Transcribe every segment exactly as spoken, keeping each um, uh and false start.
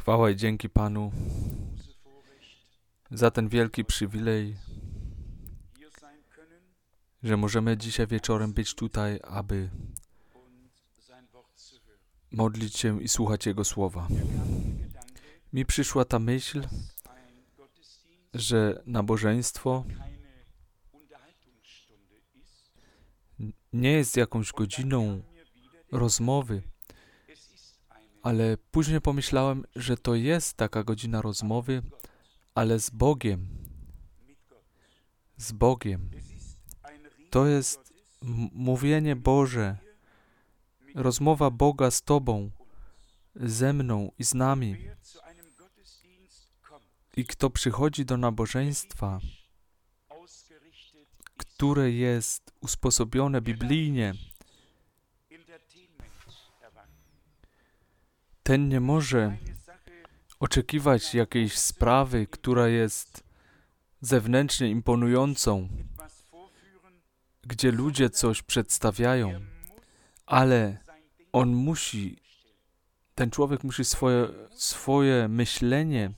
Chwała i dzięki Panu za ten wielki przywilej, że możemy dzisiaj wieczorem być tutaj, aby modlić się i słuchać Jego słowa. Mi przyszła ta myśl, że nabożeństwo nie jest jakąś godziną rozmowy, ale później pomyślałem, że to jest taka godzina rozmowy, ale z Bogiem. Z Bogiem. To jest m- mówienie Boże, rozmowa Boga z Tobą, ze mną i z nami. I kto przychodzi do nabożeństwa, które jest usposobione biblijnie, ten nie może oczekiwać jakiejś sprawy, która jest zewnętrznie imponującą, gdzie ludzie coś przedstawiają, ale on musi, ten człowiek musi swoje, swoje myślenie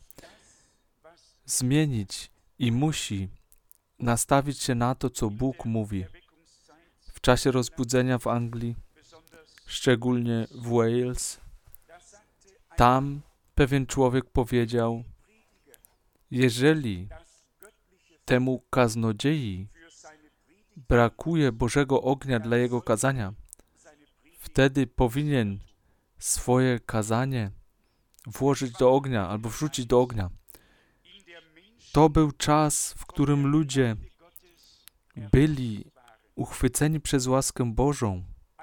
zmienić i musi nastawić się na to, co Bóg mówi. W czasie rozbudzenia w Anglii, szczególnie w Wales, tam pewien człowiek powiedział, jeżeli temu kaznodziei brakuje Bożego ognia dla jego kazania, wtedy powinien swoje kazanie włożyć do ognia albo wrzucić do ognia. To był czas, w którym ludzie byli uchwyceni przez łaskę Bożą.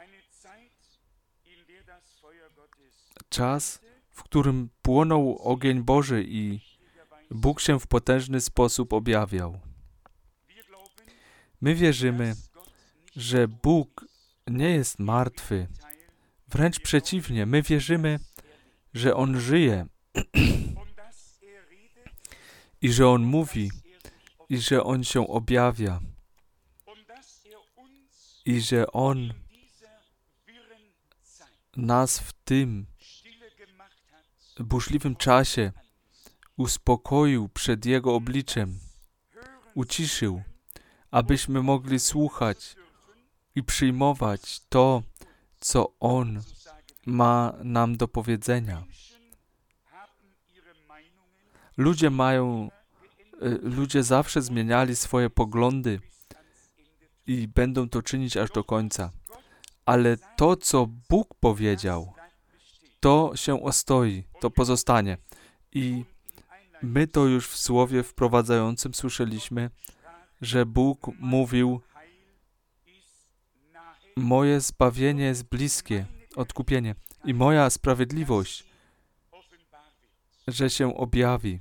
Czas, w którym płonął ogień Boży i Bóg się w potężny sposób objawiał. My wierzymy, że Bóg nie jest martwy. Wręcz przeciwnie, my wierzymy, że On żyje i że On mówi i że On się objawia i że On nas w tym burzliwym czasie uspokoił przed Jego obliczem, uciszył, abyśmy mogli słuchać i przyjmować to, co On ma nam do powiedzenia. Ludzie mają, ludzie zawsze zmieniali swoje poglądy i będą to czynić aż do końca. Ale to, co Bóg powiedział, to się ostoi, to pozostanie. I my to już w słowie wprowadzającym słyszeliśmy, że Bóg mówił, moje zbawienie jest bliskie, odkupienie i moja sprawiedliwość, że się objawi.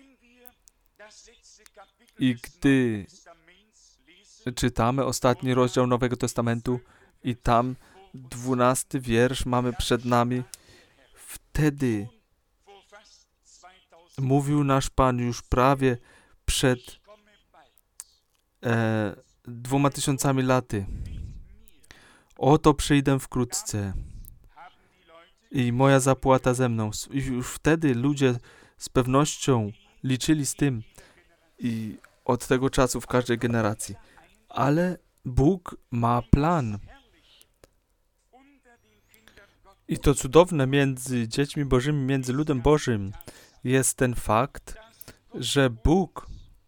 I gdy czytamy ostatni rozdział Nowego Testamentu i tam dwunasty wiersz mamy przed nami, wtedy mówił nasz Pan już prawie przed e, dwoma tysiącami laty. Oto przyjdę wkrótce i moja zapłata ze mną. I już wtedy ludzie z pewnością liczyli z tym i od tego czasu w każdej generacji. Ale Bóg ma plan. I to cudowne między dziećmi Bożymi, między ludem Bożym jest ten fakt, że Bóg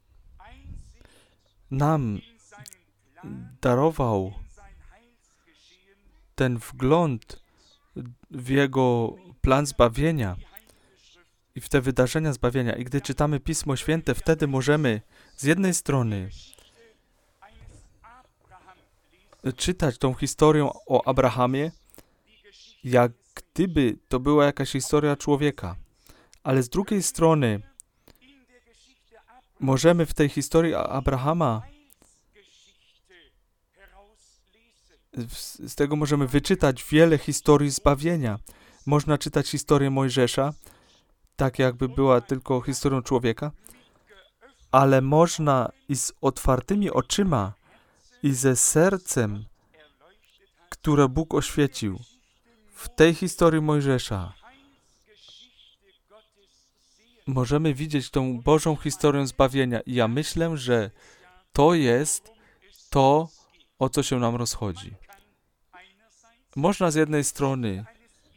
nam darował ten wgląd w Jego plan zbawienia i w te wydarzenia zbawienia. I gdy czytamy Pismo Święte, wtedy możemy z jednej strony czytać tą historię o Abrahamie, jak gdyby to była jakaś historia człowieka. Ale z drugiej strony możemy w tej historii Abrahama z tego możemy wyczytać wiele historii zbawienia. Można czytać historię Mojżesza, tak jakby była tylko historią człowieka, ale można i z otwartymi oczyma i ze sercem, które Bóg oświecił, w tej historii Mojżesza możemy widzieć tą Bożą historię zbawienia. I ja myślę, że to jest to, o co się nam rozchodzi. Można z jednej strony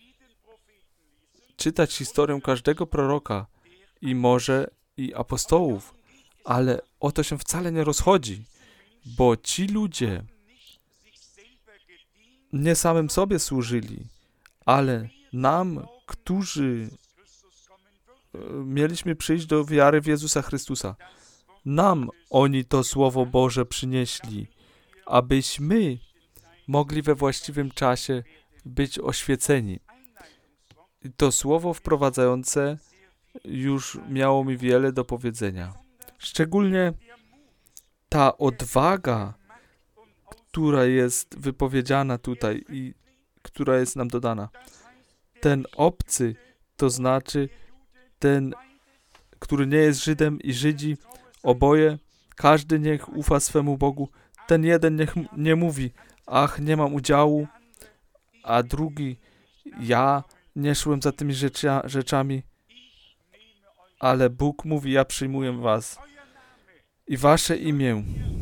czytać historię każdego proroka i może i apostołów, ale o to się wcale nie rozchodzi, bo ci ludzie nie samym sobie służyli, ale nam, którzy mieliśmy przyjść do wiary w Jezusa Chrystusa. Nam oni to Słowo Boże przynieśli, abyśmy mogli we właściwym czasie być oświeceni. To słowo wprowadzające już miało mi wiele do powiedzenia. Szczególnie ta odwaga, która jest wypowiedziana tutaj i która jest nam dodana. Ten obcy, to znaczy ten, który nie jest Żydem i Żydzi, oboje, każdy niech ufa swemu Bogu. Ten jeden niech nie mówi, ach, nie mam udziału, a drugi, ja nie szłem za tymi rzecza, rzeczami, ale Bóg mówi, ja przyjmuję was. I wasze imię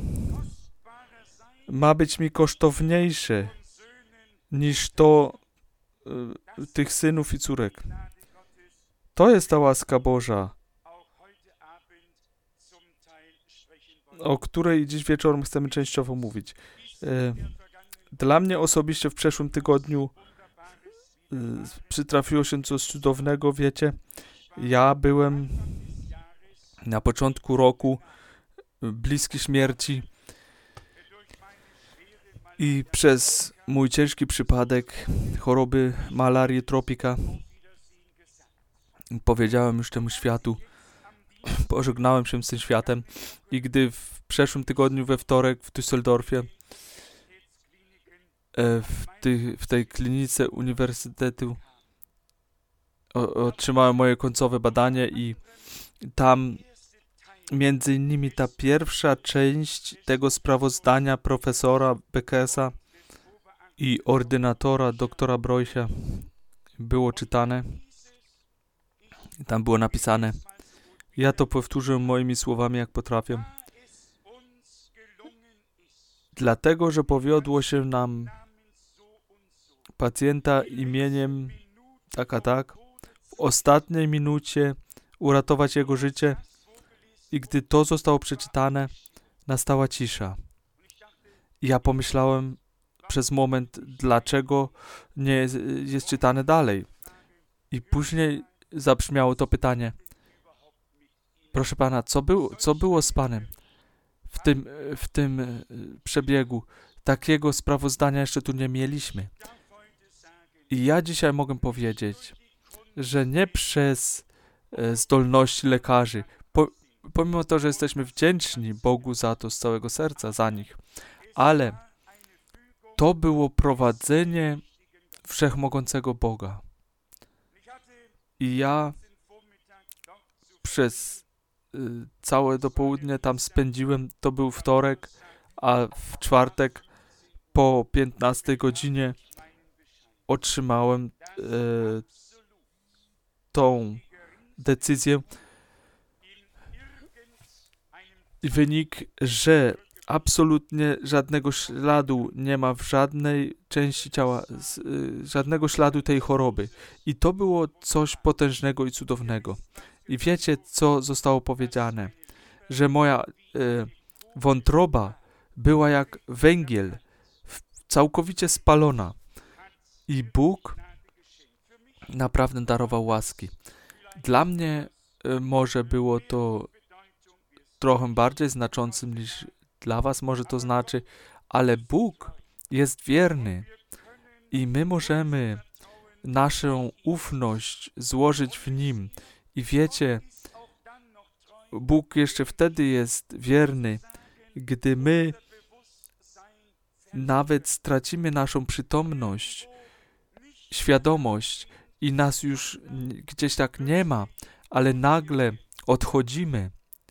ma być mi kosztowniejsze niż to y, tych synów i córek. To jest ta łaska Boża, o której dziś wieczorem chcemy częściowo mówić. Y, dla mnie osobiście w przeszłym tygodniu y, przytrafiło się coś cudownego, wiecie. Ja byłem na początku roku bliski śmierci i przez mój ciężki przypadek choroby malarii tropika powiedziałem już temu światu, pożegnałem się z tym światem i gdy w przeszłym tygodniu we wtorek w Düsseldorfie w, ty, w tej klinice uniwersytetu otrzymałem moje końcowe badanie i tam między innymi ta pierwsza część tego sprawozdania profesora Beckersa i ordynatora doktora Broisia było czytane. Tam było napisane, ja to powtórzę moimi słowami jak potrafię. Dlatego, że powiodło się nam pacjenta imieniem tak a tak w ostatniej minucie uratować jego życie i gdy to zostało przeczytane, nastała cisza. I ja pomyślałem przez moment, dlaczego nie jest, jest czytane dalej. I później zabrzmiało to pytanie. Proszę pana, co było, co było z panem w tym, w tym przebiegu? Takiego sprawozdania jeszcze tu nie mieliśmy. I ja dzisiaj mogę powiedzieć, że nie przez zdolności lekarzy, po, pomimo to, że jesteśmy wdzięczni Bogu za to z całego serca, za nich, ale to było prowadzenie wszechmogącego Boga. I ja przez y, całe dopołudnie tam spędziłem, to był wtorek, a w czwartek po piętnastej godzinie otrzymałem y, tą decyzję i wynik, że absolutnie żadnego śladu nie ma w żadnej części ciała, z, y, żadnego śladu tej choroby. I to było coś potężnego i cudownego. I wiecie, co zostało powiedziane? Że moja y, wątroba była jak węgiel, w, całkowicie spalona. I Bóg naprawdę darował łaski. Dla mnie y, może było to trochę bardziej znaczącym niż dla was może to znaczy, ale Bóg jest wierny i my możemy naszą ufność złożyć w Nim. I wiecie, Bóg jeszcze wtedy jest wierny, gdy my nawet stracimy naszą przytomność, świadomość i nas już gdzieś tak nie ma, ale nagle odchodzimy.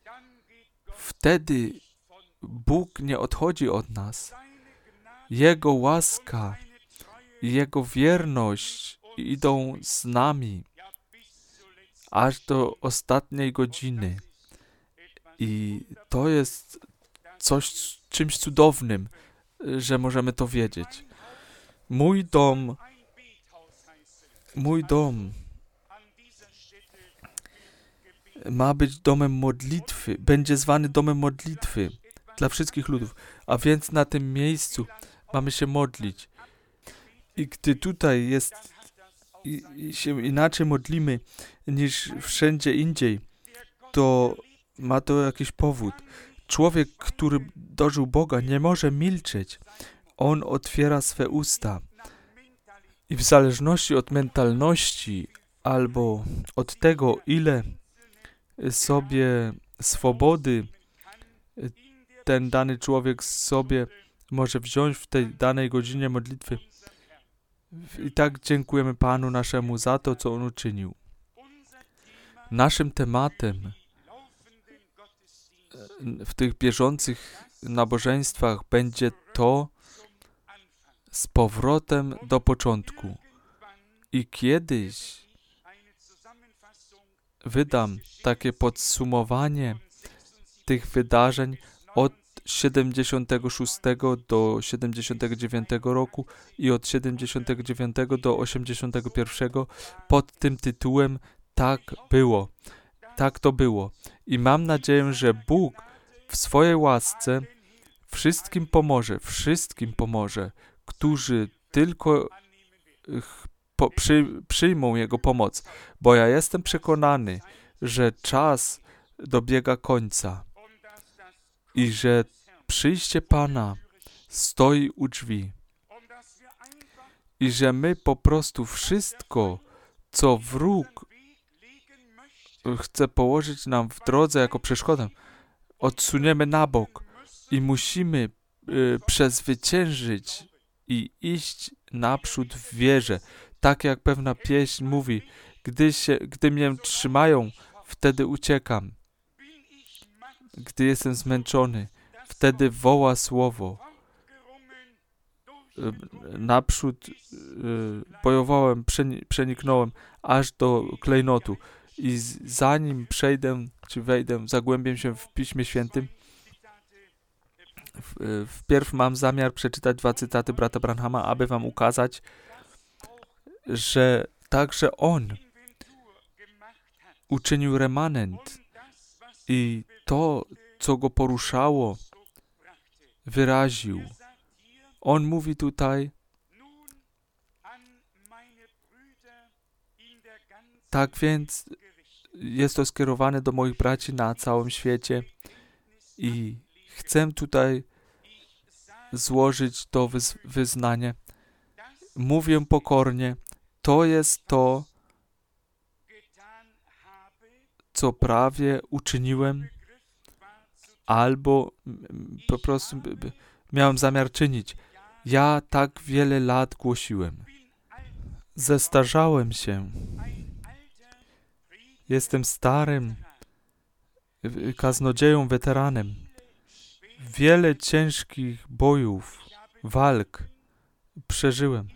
Wtedy Bóg nie odchodzi od nas. Jego łaska i Jego wierność idą z nami aż do ostatniej godziny. I to jest coś, czymś cudownym, że możemy to wiedzieć. Mój dom, mój dom ma być domem modlitwy, będzie zwany domem modlitwy dla wszystkich ludów, a więc na tym miejscu mamy się modlić. I gdy tutaj jest i, i się inaczej modlimy niż wszędzie indziej, to ma to jakiś powód. Człowiek, który dożył Boga, nie może milczeć. On otwiera swe usta. I w zależności od mentalności albo od tego, ile sobie swobody ten dany człowiek sobie może wziąć w tej danej godzinie modlitwy. I tak dziękujemy Panu naszemu za to, co On uczynił. Naszym tematem w tych bieżących nabożeństwach będzie to z powrotem do początku. I kiedyś wydam takie podsumowanie tych wydarzeń od siedemdziesiątego szóstego do siedemdziesiątego dziewiątego roku i od siedemdziesiątego dziewiątego do osiemdziesiątego pierwszego pod tym tytułem Tak było. Tak to było. I mam nadzieję, że Bóg w swojej łasce wszystkim pomoże, wszystkim pomoże, którzy tylko po, przy, przyjmą Jego pomoc, bo ja jestem przekonany, że czas dobiega końca i że przyjście Pana stoi u drzwi i że my po prostu wszystko, co wróg chce położyć nam w drodze jako przeszkodę, odsuniemy na bok i musimy y, przezwyciężyć i iść naprzód w wierze. Tak jak pewna pieśń mówi, gdy, się, gdy mnie trzymają, wtedy uciekam. Gdy jestem zmęczony, wtedy woła słowo. Y, naprzód y, bojowałem, przeniknąłem aż do klejnotu. I zanim przejdę, czy wejdę, zagłębię się w Piśmie Świętym, w, wpierw mam zamiar przeczytać dwa cytaty brata Branhama, aby wam ukazać, że także on uczynił remanent i to, co go poruszało, wyraził. On mówi tutaj, tak więc jest to skierowane do moich braci na całym świecie i chcę tutaj złożyć to wyz- wyznanie. Mówię pokornie, to jest to, co prawie uczyniłem, albo po prostu miałem zamiar czynić. Ja tak wiele lat głosiłem. Zestarzałem się. Jestem starym kaznodzieją, weteranem. Wiele ciężkich bojów, walk przeżyłem.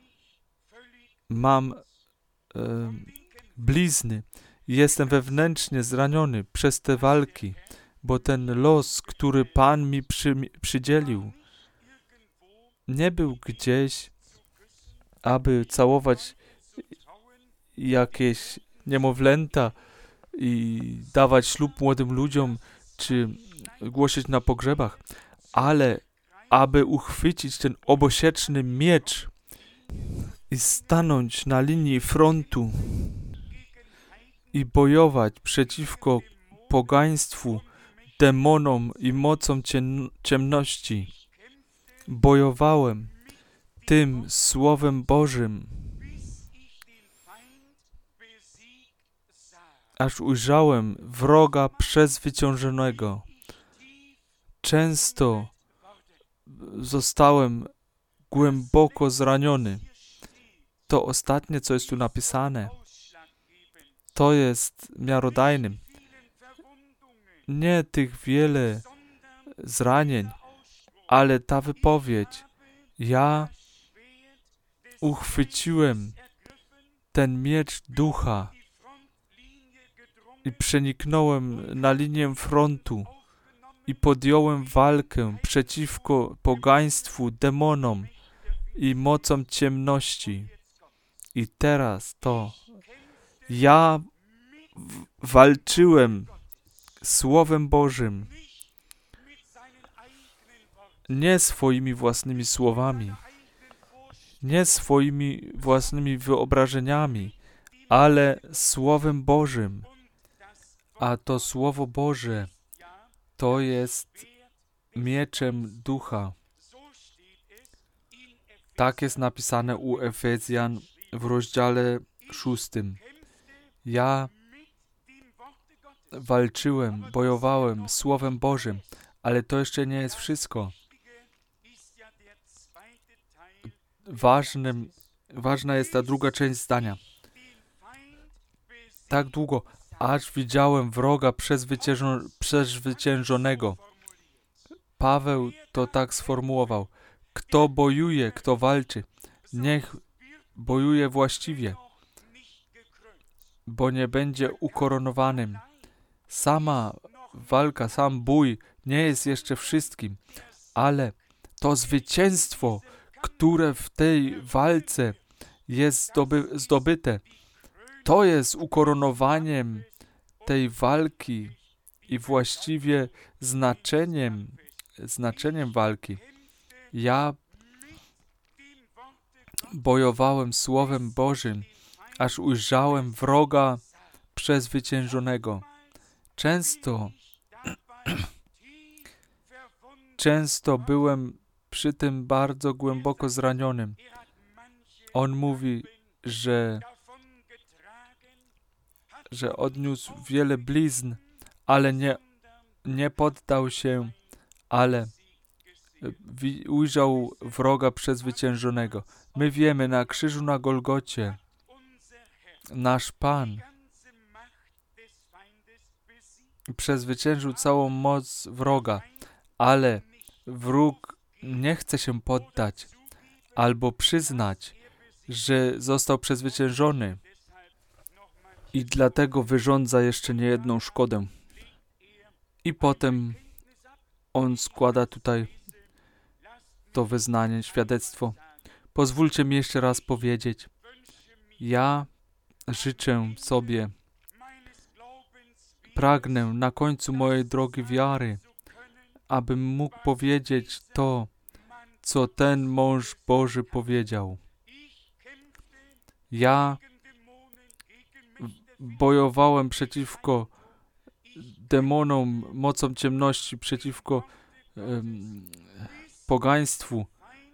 Mam e, blizny. Jestem wewnętrznie zraniony przez te walki, bo ten los, który Pan mi przy, przydzielił, nie był gdzieś, aby całować jakieś niemowlęta i dawać ślub młodym ludziom, czy głosić na pogrzebach, ale aby uchwycić ten obosieczny miecz i stanąć na linii frontu i bojować przeciwko pogaństwu, demonom i mocom cien- ciemności. Bojowałem tym Słowem Bożym, aż ujrzałem wroga przezwyciężonego. Często zostałem głęboko zraniony. To ostatnie, co jest tu napisane, to jest miarodajnym. Nie tych wiele zranień, ale ta wypowiedź. Ja uchwyciłem ten miecz ducha i przeniknąłem na linię frontu i podjąłem walkę przeciwko pogaństwu, demonom i mocom ciemności. I teraz to ja w- walczyłem Słowem Bożym, nie swoimi własnymi słowami, nie swoimi własnymi wyobrażeniami, ale Słowem Bożym. A to Słowo Boże to jest mieczem ducha. Tak jest napisane u Efezjan w rozdziale szóstym. Ja walczyłem, bojowałem Słowem Bożym, ale to jeszcze nie jest wszystko. Ważnym, ważna jest ta druga część zdania. Tak długo, aż widziałem wroga przezwyciężo- przezwyciężonego. Paweł to tak sformułował. Kto bojuje, kto walczy, niech bojuje właściwie, bo nie będzie ukoronowanym. Sama walka, sam bój nie jest jeszcze wszystkim, ale to zwycięstwo, które w tej walce jest zdoby, zdobyte, to jest ukoronowaniem tej walki i właściwie znaczeniem, znaczeniem walki. Ja bojowałem Słowem Bożym, aż ujrzałem wroga przezwyciężonego. Często, często byłem przy tym bardzo głęboko zranionym. On mówi, że, że odniósł wiele blizn, ale nie, nie poddał się, ale wi- ujrzał wroga przezwyciężonego. My wiemy, na krzyżu na Golgocie nasz Pan przezwyciężył całą moc wroga, ale wróg nie chce się poddać albo przyznać, że został przezwyciężony i dlatego wyrządza jeszcze niejedną szkodę. I potem on składa tutaj to wyznanie, świadectwo. Pozwólcie mi jeszcze raz powiedzieć, ja życzę sobie, pragnę na końcu mojej drogi wiary, abym mógł powiedzieć to, co ten mąż Boży powiedział. Ja bojowałem przeciwko demonom, mocom ciemności, przeciwko um, pogaństwu.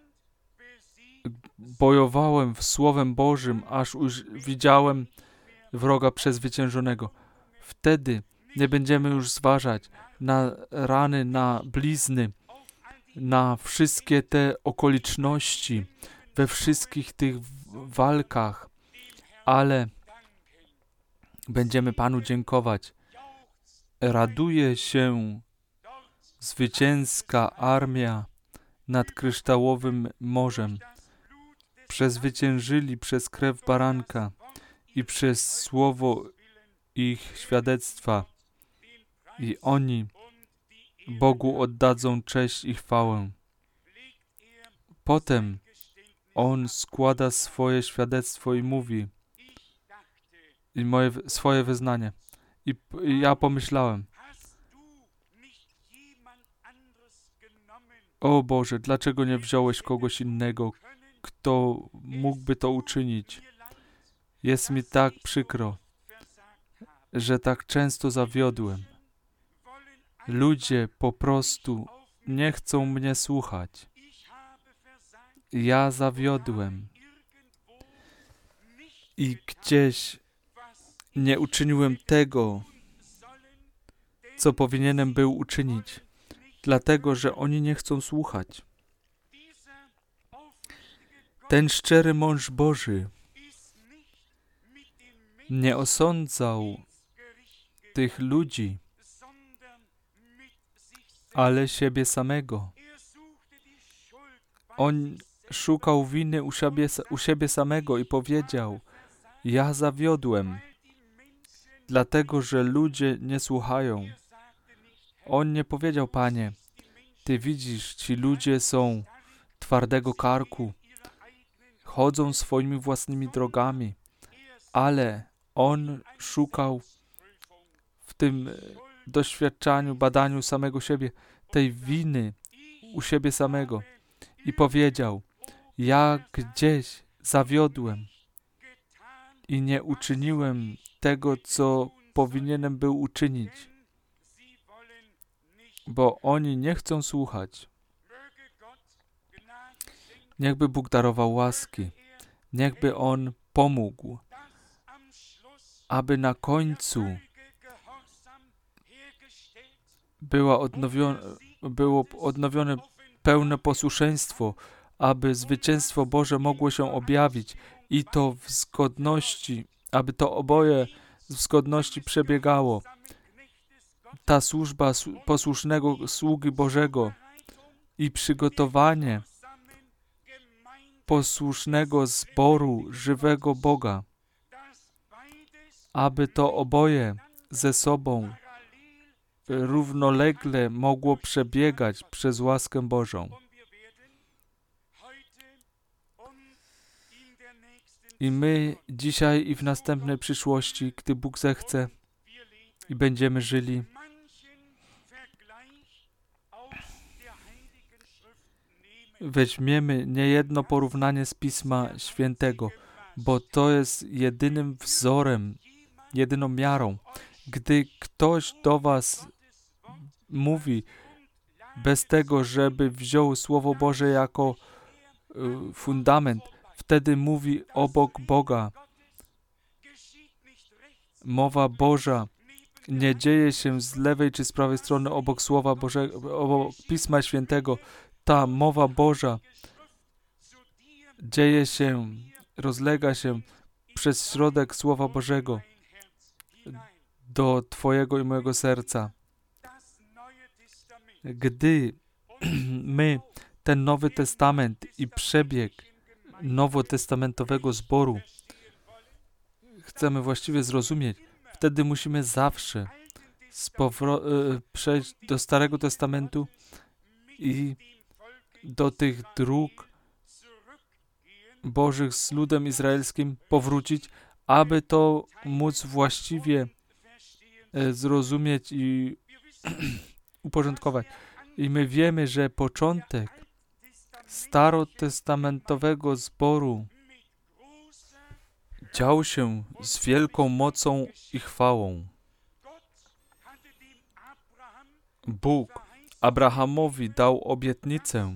Bojowałem w Słowem Bożym, aż już widziałem wroga przezwyciężonego. Wtedy nie będziemy już zważać na rany, na blizny, na wszystkie te okoliczności, we wszystkich tych walkach, ale będziemy Panu dziękować. Raduje się zwycięska armia nad kryształowym morzem. Przezwyciężyli przez krew baranka i przez słowo ich świadectwa. I oni Bogu oddadzą cześć i chwałę. Potem On składa swoje świadectwo i mówi i moje, swoje wyznanie. I, I ja pomyślałem, o Boże, dlaczego nie wziąłeś kogoś innego, kto mógłby to uczynić? Jest mi tak przykro, że tak często zawiodłem. Ludzie po prostu nie chcą mnie słuchać. Ja zawiodłem i gdzieś nie uczyniłem tego, co powinienem był uczynić, dlatego, że oni nie chcą słuchać. Ten szczery mąż Boży nie osądzał tych ludzi, ale siebie samego. On szukał winy u siebie, u siebie samego i powiedział, ja zawiodłem, dlatego że ludzie nie słuchają. On nie powiedział, Panie, Ty widzisz, ci ludzie są twardego karku, chodzą swoimi własnymi drogami, ale On szukał w tym doświadczaniu, badaniu samego siebie, tej winy u siebie samego i powiedział, ja gdzieś zawiodłem i nie uczyniłem tego, co powinienem był uczynić, bo oni nie chcą słuchać. Niechby Bóg darował łaski, niechby On pomógł, aby na końcu była odnowione, było odnowione pełne posłuszeństwo, aby zwycięstwo Boże mogło się objawić i to w zgodności, aby to oboje w zgodności przebiegało. Ta służba posłusznego sługi Bożego i przygotowanie posłusznego zboru żywego Boga, aby to oboje ze sobą równolegle mogło przebiegać przez łaskę Bożą. I my dzisiaj i w następnej przyszłości, gdy Bóg zechce i będziemy żyli, weźmiemy niejedno porównanie z Pisma Świętego, bo to jest jedynym wzorem, jedyną miarą. Gdy ktoś do was mówi bez tego, żeby wziął Słowo Boże jako y, fundament, wtedy mówi obok Boga. Mowa Boża nie dzieje się z lewej czy z prawej strony obok Słowa Bożego, obok Pisma Świętego. Ta mowa Boża dzieje się, rozlega się przez środek Słowa Bożego do Twojego i mojego serca. Gdy my ten Nowy Testament i przebieg nowotestamentowego zboru chcemy właściwie zrozumieć, wtedy musimy zawsze spowro- przejść do Starego Testamentu i do tych dróg Bożych z ludem izraelskim powrócić, aby to móc właściwie zrozumieć i uporządkować. I my wiemy, że początek starotestamentowego zboru dział się z wielką mocą i chwałą. Bóg Abrahamowi dał obietnicę,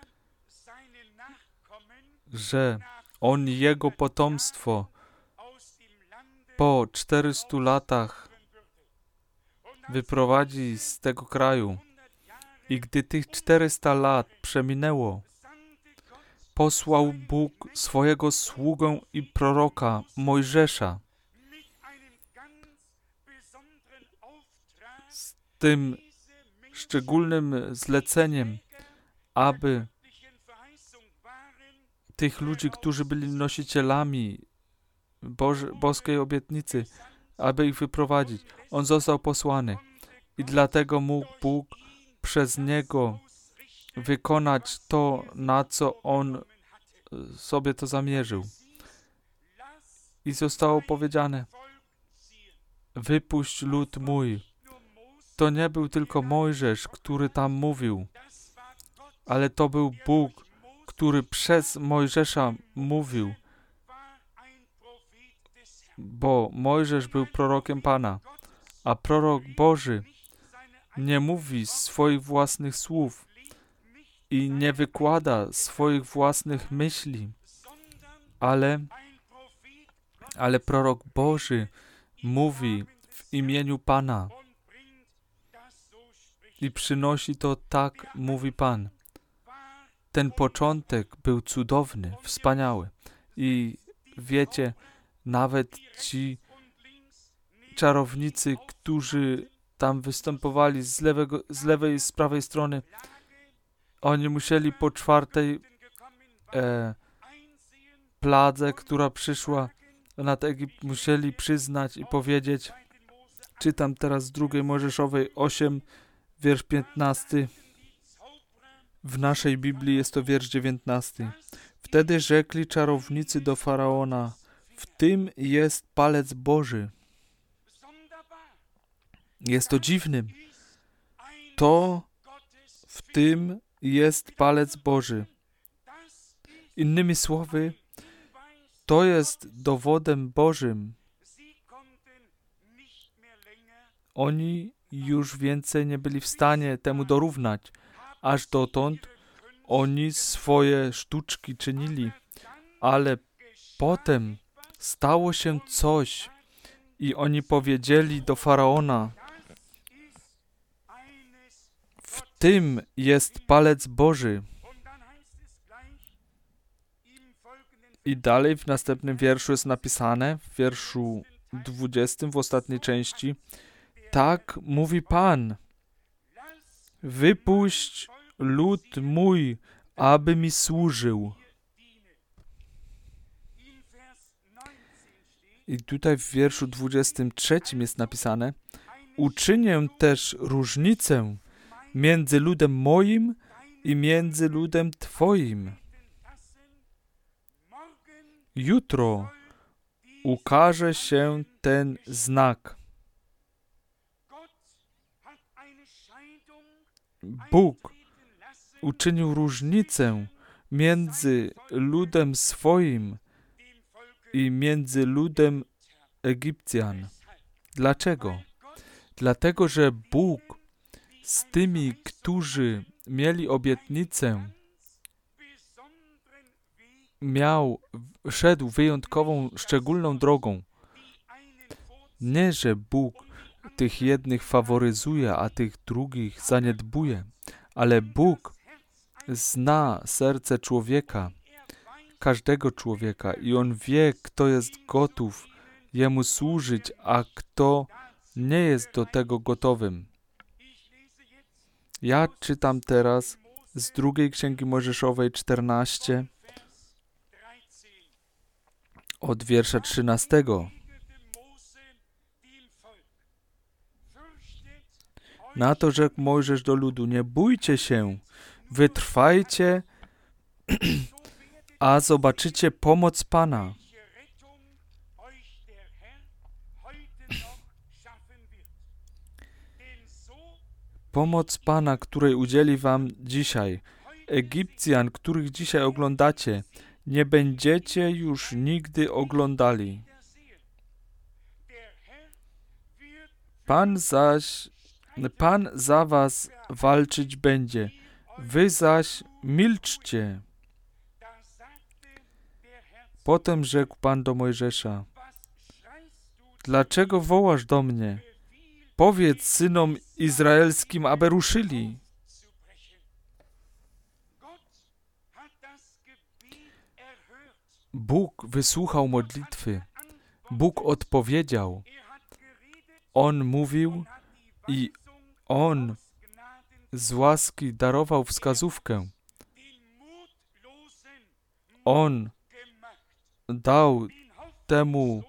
że on i jego potomstwo po czterystu latach wyprowadzi z tego kraju. I gdy tych czterysta lat przeminęło, posłał Bóg swojego sługę i proroka Mojżesza z tym szczególnym zleceniem, aby tych ludzi, którzy byli nosicielami Boże, boskiej obietnicy, aby ich wyprowadzić. On został posłany i dlatego mógł Bóg przez niego wykonać to, na co on sobie to zamierzył. I zostało powiedziane: wypuść lud mój. To nie był tylko Mojżesz, który tam mówił, ale to był Bóg, który przez Mojżesza mówił, bo Mojżesz był prorokiem Pana, a prorok Boży nie mówi swoich własnych słów i nie wykłada swoich własnych myśli, ale, ale prorok Boży mówi w imieniu Pana i przynosi to, tak mówi Pan. Ten początek był cudowny, wspaniały i wiecie, nawet ci czarownicy, którzy tam występowali z, lewego, z lewej i z prawej strony, oni musieli po czwartej e, pladze, która przyszła nad Egipt, musieli przyznać i powiedzieć, Czytam teraz z drugiej Mojżeszowej osiem, wiersz piętnasty. W naszej Biblii jest to wiersz dziewiętnasty. Wtedy rzekli czarownicy do Faraona, w tym jest palec Boży. Jest to dziwnym. To w tym jest palec Boży. Innymi słowy, to jest dowodem Bożym. Oni już więcej nie byli w stanie temu dorównać. Aż dotąd oni swoje sztuczki czynili, ale potem stało się coś i oni powiedzieli do Faraona, w tym jest palec Boży. I dalej w następnym wierszu jest napisane, w wierszu dwudziestym, w ostatniej części, tak mówi Pan, wypuść lud mój, aby mi służył. I tutaj w wierszu dwudziestym trzecim jest napisane, uczynię też różnicę między ludem moim i między ludem Twoim. Jutro ukaże się ten znak. Bóg uczynił różnicę między ludem swoim i między ludem Egipcjan. Dlaczego? Dlatego, że Bóg z tymi, którzy mieli obietnicę, miał, szedł wyjątkową, szczególną drogą. Nie, że Bóg tych jednych faworyzuje, a tych drugich zaniedbuje, ale Bóg zna serce człowieka, każdego człowieka i On wie, kto jest gotów Jemu służyć, a kto nie jest do tego gotowym. Ja czytam teraz z drugiej Księgi Mojżeszowej czternaście, od wiersza trzynastego. Na to rzekł Mojżesz do ludu, nie bójcie się, wytrwajcie, a zobaczycie pomoc Pana. Pomoc Pana, której udzieli wam dzisiaj. Egipcjan, których dzisiaj oglądacie, nie będziecie już nigdy oglądali. Pan zaś, Pan za was walczyć będzie, wy zaś milczcie. Potem rzekł Pan do Mojżesza, dlaczego wołasz do mnie? Powiedz synom izraelskim, aby ruszyli. Bóg wysłuchał modlitwy. Bóg odpowiedział. On mówił i On z łaski darował wskazówkę. On dał temu,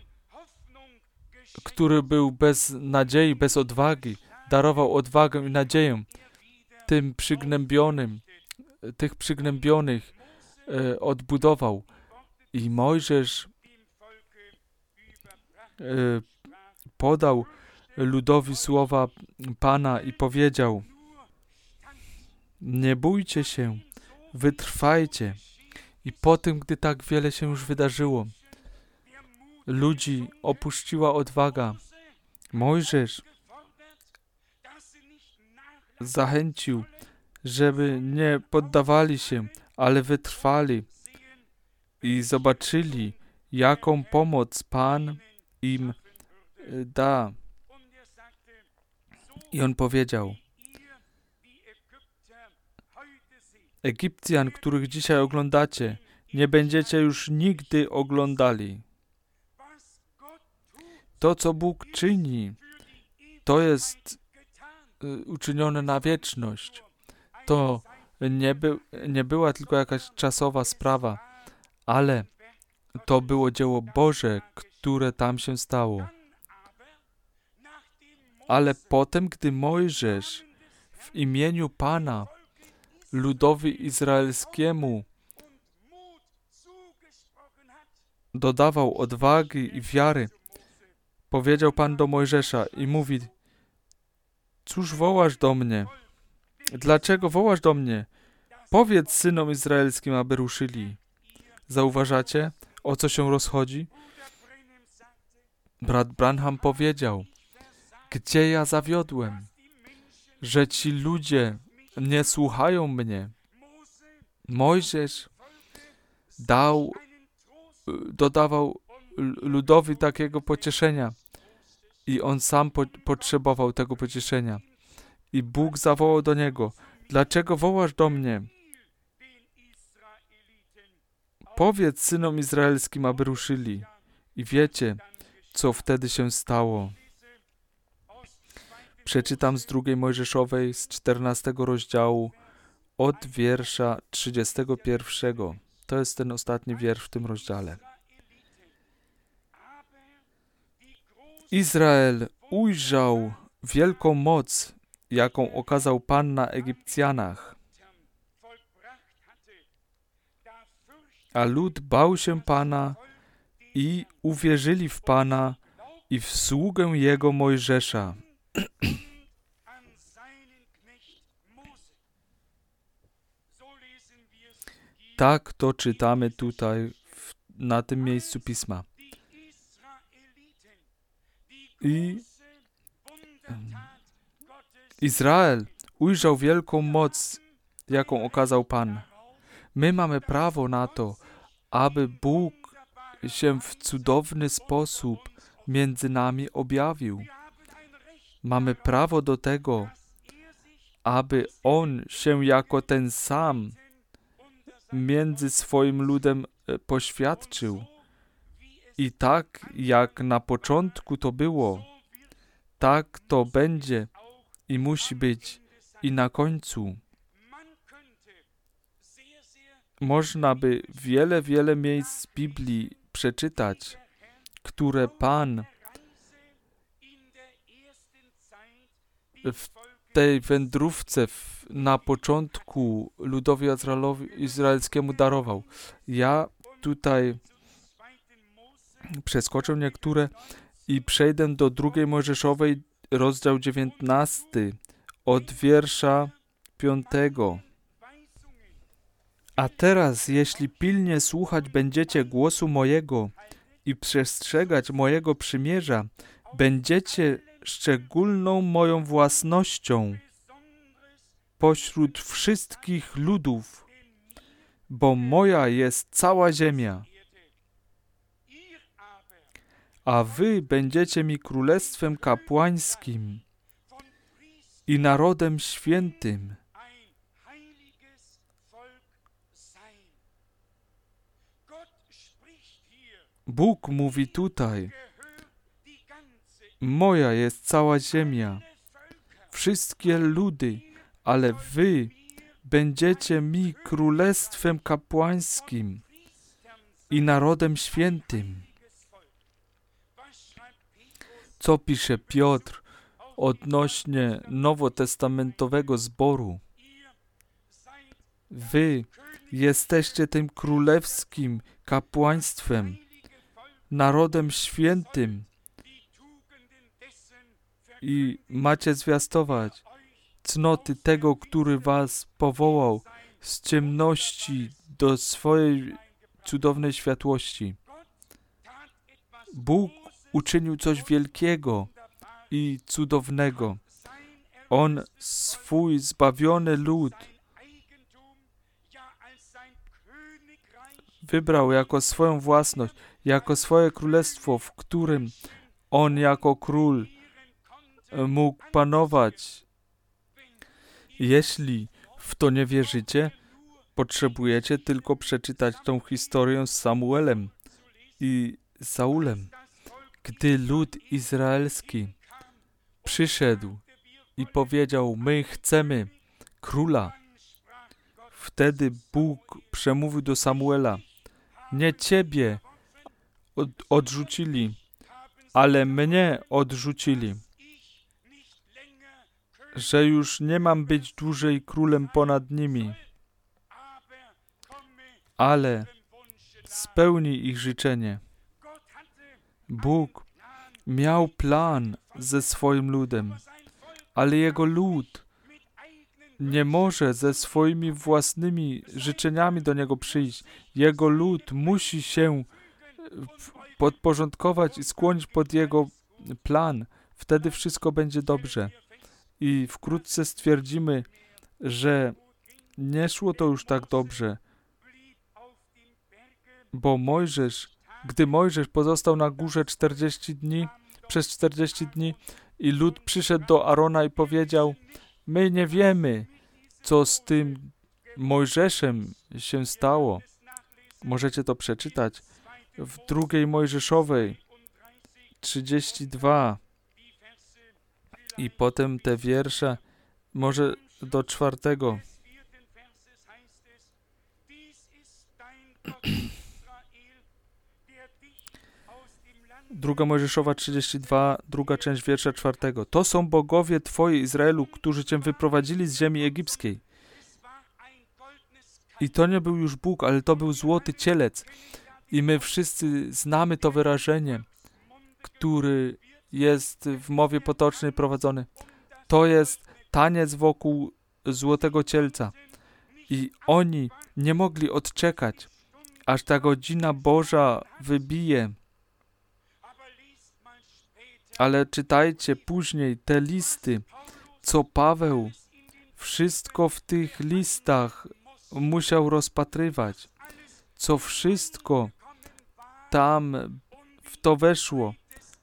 który był bez nadziei, bez odwagi, darował odwagę i nadzieję tym przygnębionym, tych przygnębionych e, odbudował. I Mojżesz e, podał ludowi słowa Pana i powiedział, nie bójcie się, wytrwajcie. I po tym, gdy tak wiele się już wydarzyło, ludzi opuściła odwaga. Mojżesz zachęcił, żeby nie poddawali się, ale wytrwali i zobaczyli, jaką pomoc Pan im da. I on powiedział, Egipcjan, których dzisiaj oglądacie, nie będziecie już nigdy oglądali. To, co Bóg czyni, to jest uczynione na wieczność. To nie, by, nie była tylko jakaś czasowa sprawa, ale to było dzieło Boże, które tam się stało. Ale potem, gdy Mojżesz w imieniu Pana ludowi izraelskiemu dodawał odwagi i wiary, powiedział Pan do Mojżesza i mówi: cóż wołasz do mnie? Dlaczego wołasz do mnie? Powiedz synom izraelskim, aby ruszyli. Zauważacie, o co się rozchodzi? Brat Branham powiedział: gdzie ja zawiodłem? Że ci ludzie nie słuchają mnie. Mojżesz dał, dodawał ludowi takiego pocieszenia i on sam po, potrzebował tego pocieszenia. I Bóg zawołał do niego: dlaczego wołasz do mnie? Powiedz synom izraelskim, aby ruszyli. I wiecie, co wtedy się stało. Przeczytam z drugiej Mojżeszowej, z czternastego rozdziału, od wiersza trzydziestego pierwszego. To jest ten ostatni wiersz w tym rozdziale. Izrael ujrzał wielką moc, jaką okazał Pan na Egipcjanach. A lud bał się Pana i uwierzyli w Pana i w sługę Jego Mojżesza. Tak to czytamy tutaj, w, na tym miejscu Pisma. I Izrael ujrzał wielką moc, jaką okazał Pan. My mamy prawo na to, aby Bóg się w cudowny sposób między nami objawił. Mamy prawo do tego, aby On się jako ten sam między swoim ludem poświadczył. I tak jak na początku to było, tak to będzie i musi być i na końcu. Można by wiele, wiele miejsc z Biblii przeczytać, które Pan w tej wędrówce w, na początku ludowi izraelskiemu darował. Ja tutaj przeskoczę niektóre i przejdę do drugiej Mojżeszowej, rozdział dziewiętnasty, od wiersza piątego. A teraz, jeśli pilnie słuchać będziecie głosu mojego i przestrzegać mojego przymierza, będziecie szczególną moją własnością pośród wszystkich ludów, bo moja jest cała ziemia. A wy będziecie mi królestwem kapłańskim i narodem świętym. Bóg mówi tutaj: moja jest cała ziemia, wszystkie ludy, ale wy będziecie mi królestwem kapłańskim i narodem świętym. Co pisze Piotr odnośnie nowotestamentowego zboru? Wy jesteście tym królewskim kapłaństwem, narodem świętym i macie zwiastować cnoty tego, który was powołał z ciemności do swojej cudownej światłości. Bóg uczynił coś wielkiego i cudownego. On swój zbawiony lud wybrał jako swoją własność, jako swoje królestwo, w którym On jako król mógł panować. Jeśli w to nie wierzycie, potrzebujecie tylko przeczytać tą historię z Samuelem i Saulem. Gdy lud izraelski przyszedł i powiedział: my chcemy króla, wtedy Bóg przemówił do Samuela: nie ciebie od, odrzucili, ale mnie odrzucili. że już nie mam być dłużej królem ponad nimi, ale spełni ich życzenie. Bóg miał plan ze swoim ludem, ale Jego lud nie może ze swoimi własnymi życzeniami do Niego przyjść. Jego lud musi się podporządkować i skłonić pod Jego plan. Wtedy wszystko będzie dobrze. I wkrótce stwierdzimy, że nie szło to już tak dobrze, bo Mojżesz, gdy Mojżesz pozostał na górze czterdzieści dni, przez czterdzieści dni i lud przyszedł do Arona i powiedział: my nie wiemy, co z tym Mojżeszem się stało. Możecie to przeczytać w drugiej Mojżeszowej trzydzieści dwa i potem te wiersze, może do czwartego. Druga Mojżeszowa trzydzieści dwa, druga część wiersza czwartego. To są bogowie Twoje, Izraelu, którzy Cię wyprowadzili z ziemi egipskiej. I to nie był już Bóg, ale to był złoty cielec. I my wszyscy znamy to wyrażenie, który jest w mowie potocznej prowadzony. To jest taniec wokół złotego cielca. I oni nie mogli odczekać, aż ta godzina Boża wybije. Ale czytajcie później te listy, co Paweł wszystko w tych listach musiał rozpatrywać, co wszystko tam w to weszło.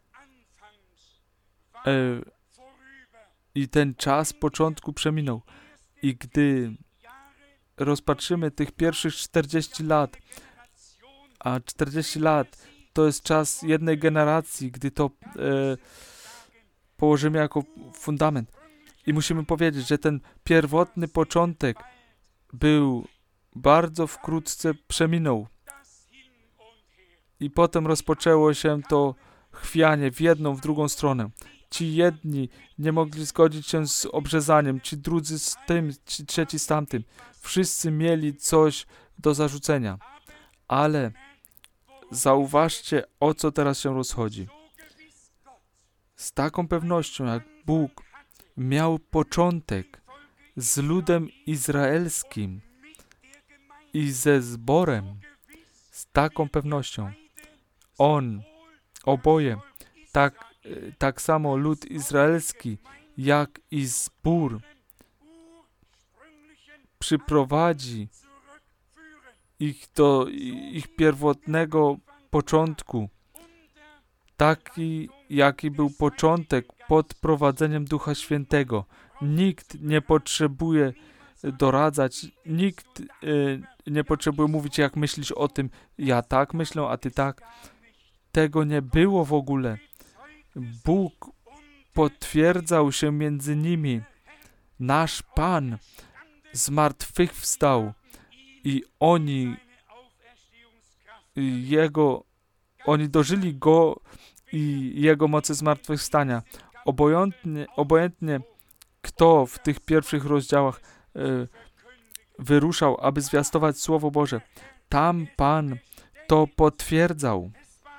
E, I ten czas początku przeminął. I gdy rozpatrzymy tych pierwszych czterdzieści lat, a czterdzieści lat to jest czas jednej generacji, gdy to e, położymy jako fundament. I musimy powiedzieć, że ten pierwotny początek był bardzo wkrótce przeminął. I potem rozpoczęło się to chwianie w jedną, w drugą stronę. Ci jedni nie mogli zgodzić się z obrzezaniem, ci drudzy z tym, ci trzeci z tamtym. Wszyscy mieli coś do zarzucenia. Ale zauważcie, o co teraz się rozchodzi. Z taką pewnością, jak Bóg miał początek z ludem izraelskim i ze zborem, z taką pewnością, On, oboje, tak, tak samo lud izraelski, jak i zbór, przyprowadzi ich do ich pierwotnego początku, taki, jaki był początek pod prowadzeniem Ducha Świętego. Nikt nie potrzebuje doradzać, nikt y, nie potrzebuje mówić, jak myślisz o tym, ja tak myślę, a ty tak. Tego nie było w ogóle. Bóg potwierdzał się między nimi. Nasz Pan zmartwychwstał i oni Jego, oni dożyli Go i Jego mocy zmartwychwstania. Obojętnie, obojętnie kto w tych pierwszych rozdziałach y, wyruszał, aby zwiastować Słowo Boże. Tam Pan to potwierdzał.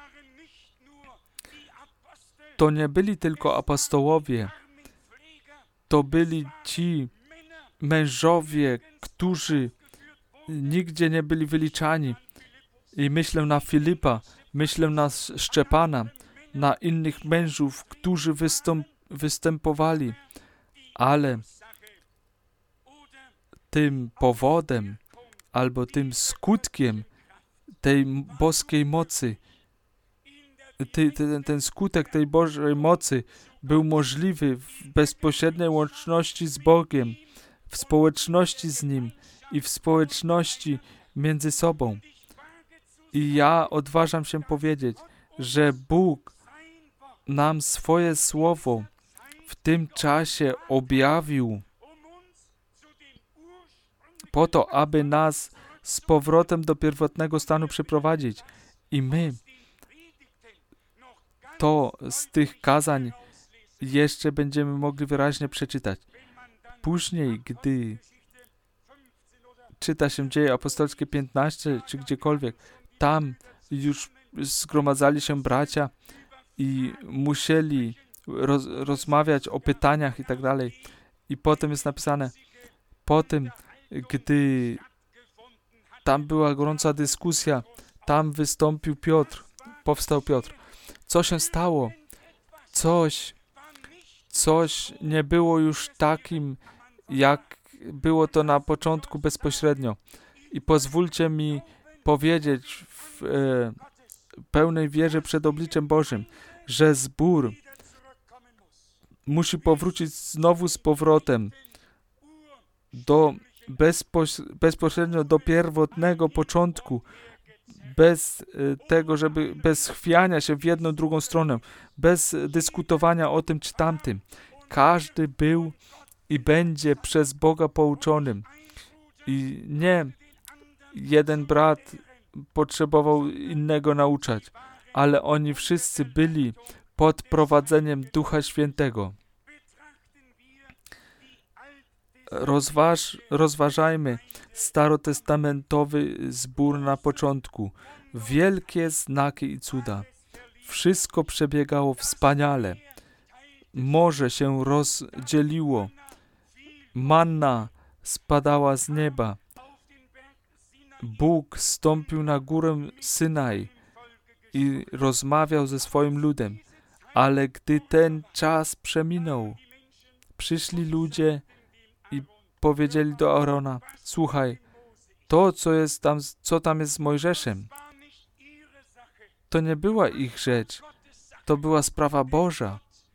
To nie byli tylko apostołowie, to byli ci mężowie, którzy nigdzie nie byli wyliczani. I myślę na Filipa, myślę na Szczepana, na innych mężów, którzy wystąp, występowali, ale tym powodem albo tym skutkiem tej boskiej mocy, ty, ten, ten skutek tej Bożej mocy był możliwy w bezpośredniej łączności z Bogiem, w społeczności z Nim i w społeczności między sobą. I ja odważam się powiedzieć, że Bóg nam swoje Słowo w tym czasie objawił po to, aby nas z powrotem do pierwotnego stanu przyprowadzić. I my to z tych kazań jeszcze będziemy mogli wyraźnie przeczytać. Później, gdy czyta się Dzieje Apostolskie piętnaście, czy gdziekolwiek, tam już zgromadzali się bracia i musieli roz, rozmawiać o pytaniach i tak dalej. I potem jest napisane, potem, gdy tam była gorąca dyskusja, tam wystąpił Piotr, powstał Piotr. Co się stało? Coś, coś nie było już takim, jak było to na początku bezpośrednio. I pozwólcie mi powiedzieć w e, pełnej wierze przed obliczem Bożym, że zbór musi powrócić znowu z powrotem do bezpoś- bezpośrednio do pierwotnego początku, bez y, tego, żeby, bez chwiania się w jedną, drugą stronę, bez dyskutowania o tym czy tamtym. Każdy był i będzie przez Boga pouczonym. I nie jeden brat potrzebował innego nauczać, ale oni wszyscy byli pod prowadzeniem Ducha Świętego. Rozważ, rozważajmy starotestamentowy zbór na początku. Wielkie znaki i cuda. Wszystko przebiegało wspaniale. Morze się rozdzieliło. Manna spadała z nieba. Bóg zstąpił na górę Synaj i rozmawiał ze swoim ludem. Ale gdy ten czas przeminął, przyszli ludzie i powiedzieli do Aarona, słuchaj, to, co jest tam, co tam jest z Mojżeszem, to nie była ich rzecz, to była sprawa Boża,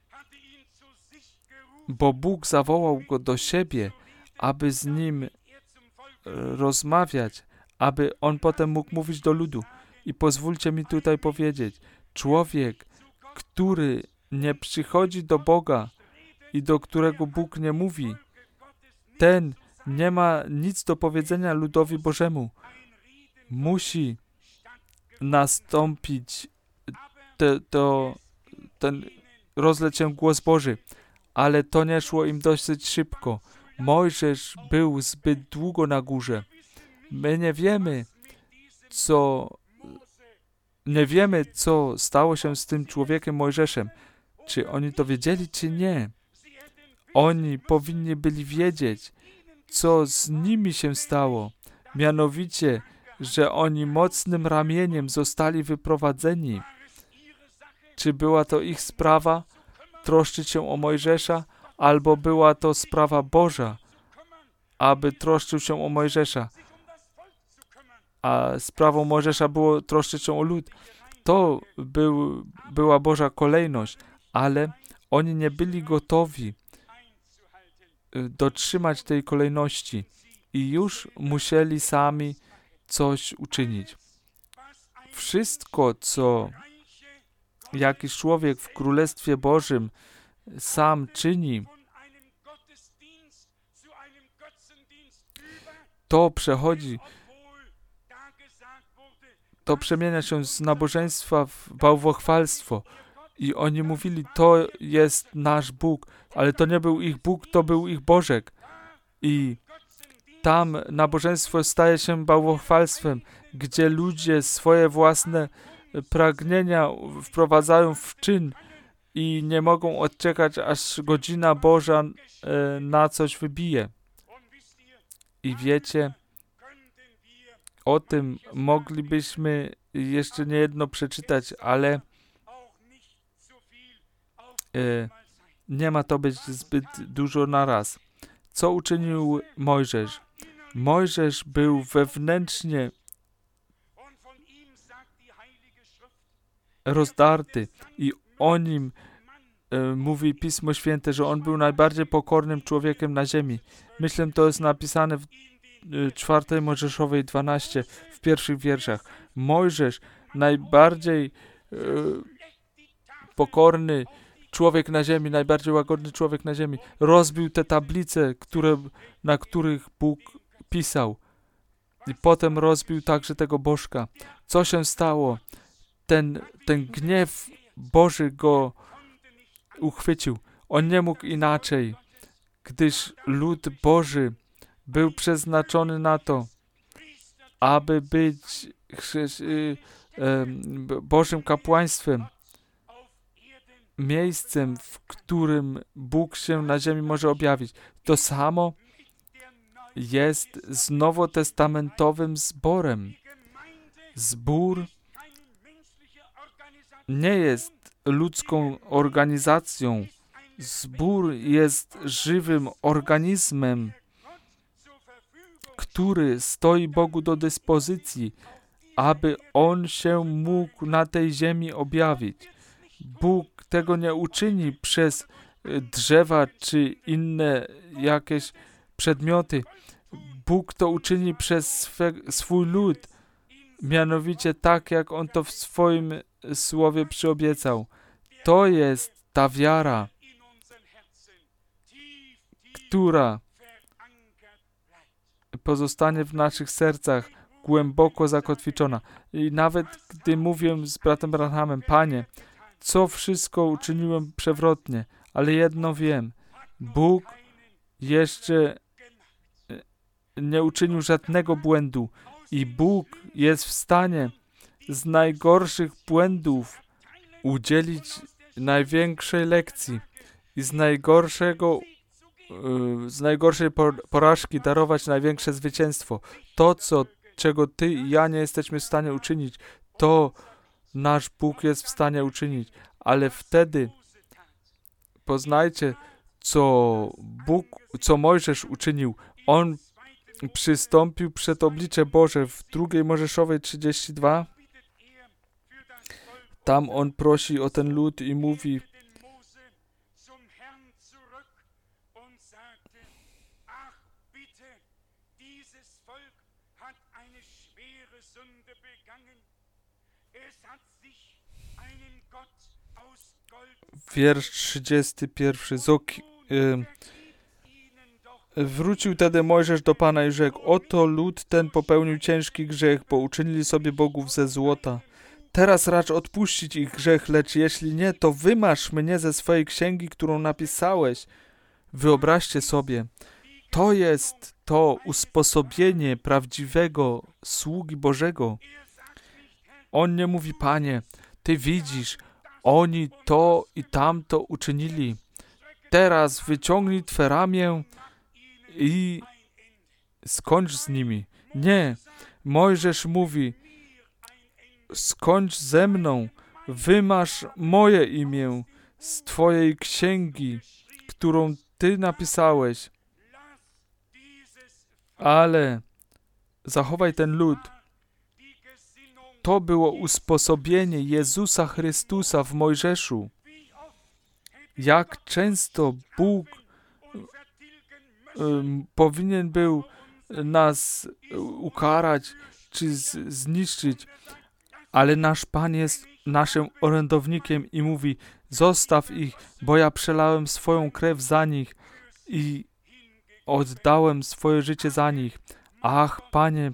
bo Bóg zawołał go do siebie, aby z nim rozmawiać, aby on potem mógł mówić do ludu. I pozwólcie mi tutaj powiedzieć, człowiek, który nie przychodzi do Boga i do którego Bóg nie mówi, ten nie ma nic do powiedzenia ludowi Bożemu. Musi nastąpić te, to, ten rozleć się głos Boży, ale to nie szło im dosyć szybko. Mojżesz był zbyt długo na górze. My nie wiemy, co nie wiemy, co stało się z tym człowiekiem Mojżeszem. Czy oni to wiedzieli, czy nie? Oni powinni byli wiedzieć, co z nimi się stało. Mianowicie, że oni mocnym ramieniem zostali wyprowadzeni. Czy była to ich sprawa, troszczyć się o Mojżesza, albo była to sprawa Boża, aby troszczył się o Mojżesza, a sprawą Mojżesza było troszczyć się o lud. To był, była Boża kolejność, ale oni nie byli gotowi dotrzymać tej kolejności i już musieli sami coś uczynić. Wszystko, co jakiś człowiek w Królestwie Bożym sam czyni, to przechodzi, to przemienia się z nabożeństwa w bałwochwalstwo. I oni mówili, to jest nasz Bóg, ale to nie był ich Bóg, to był ich Bożek. I tam nabożeństwo staje się bałwochwalstwem, gdzie ludzie swoje własne pragnienia wprowadzają w czyn i nie mogą odczekać, aż godzina Boża e, na coś wybije. I wiecie, o tym moglibyśmy jeszcze niejedno przeczytać, ale e, nie ma to być zbyt dużo na raz. Co uczynił Mojżesz? Mojżesz był wewnętrznie rozdarty i o nim e, mówi Pismo Święte, że on był najbardziej pokornym człowiekiem na ziemi. Myślę, to jest napisane w e, czwartej Mojżeszowej dwanaście, w pierwszych wierszach. Mojżesz, najbardziej e, pokorny człowiek na ziemi, najbardziej łagodny człowiek na ziemi, rozbił te tablice, które, na których Bóg pisał. I potem rozbił także tego bożka. Co się stało? Ten, ten gniew Boży go uchwycił. On nie mógł inaczej. gdyż lud Boży był przeznaczony na to, aby być Bożym kapłaństwem, miejscem, w którym Bóg się na ziemi może objawić. To samo jest z nowotestamentowym zborem. Zbór nie jest ludzką organizacją. Zbór jest żywym organizmem, który stoi Bogu do dyspozycji, aby On się mógł na tej ziemi objawić. Bóg tego nie uczyni przez drzewa czy inne jakieś przedmioty. Bóg to uczyni przez swe, swój lud, mianowicie tak, jak On to w swoim słowie przyobiecał. To jest ta wiara, która pozostanie w naszych sercach głęboko zakotwiczona. I nawet gdy mówię z bratem Branhamem, Panie, co wszystko uczyniłem przewrotnie, ale jedno wiem, Bóg jeszcze nie uczynił żadnego błędu i Bóg jest w stanie z najgorszych błędów udzielić największej lekcji i z najgorszego z najgorszej porażki darować największe zwycięstwo. To, co, czego Ty i ja nie jesteśmy w stanie uczynić, to nasz Bóg jest w stanie uczynić. Ale wtedy poznajcie, co Bóg, co Mojżesz uczynił. On przystąpił przed oblicze Boże w drugiej Mojżeszowej trzydzieści dwa. Tam on prosi o ten lud i mówi: Wiersz trzydziesty pierwszy. Zoki, y, wrócił tedy Mojżesz do Pana i rzekł: Oto lud ten popełnił ciężki grzech, bo uczynili sobie bogów ze złota. Teraz racz odpuścić ich grzech, lecz jeśli nie, to wymasz mnie ze swojej księgi, którą napisałeś. Wyobraźcie sobie, to jest to usposobienie prawdziwego sługi Bożego. On nie mówi: Panie, Ty widzisz, oni to i tamto uczynili. Teraz wyciągnij Twe ramię i skończ z nimi. Nie. Mojżesz mówi: skończ ze mną, wymasz moje imię z Twojej księgi, którą Ty napisałeś. Ale zachowaj ten lud. To było usposobienie Jezusa Chrystusa w Mojżeszu. Jak często Bóg um, powinien był nas ukarać czy z, zniszczyć, ale nasz Pan jest naszym orędownikiem i mówi: zostaw ich, bo ja przelałem swoją krew za nich i oddałem swoje życie za nich. Ach, Panie,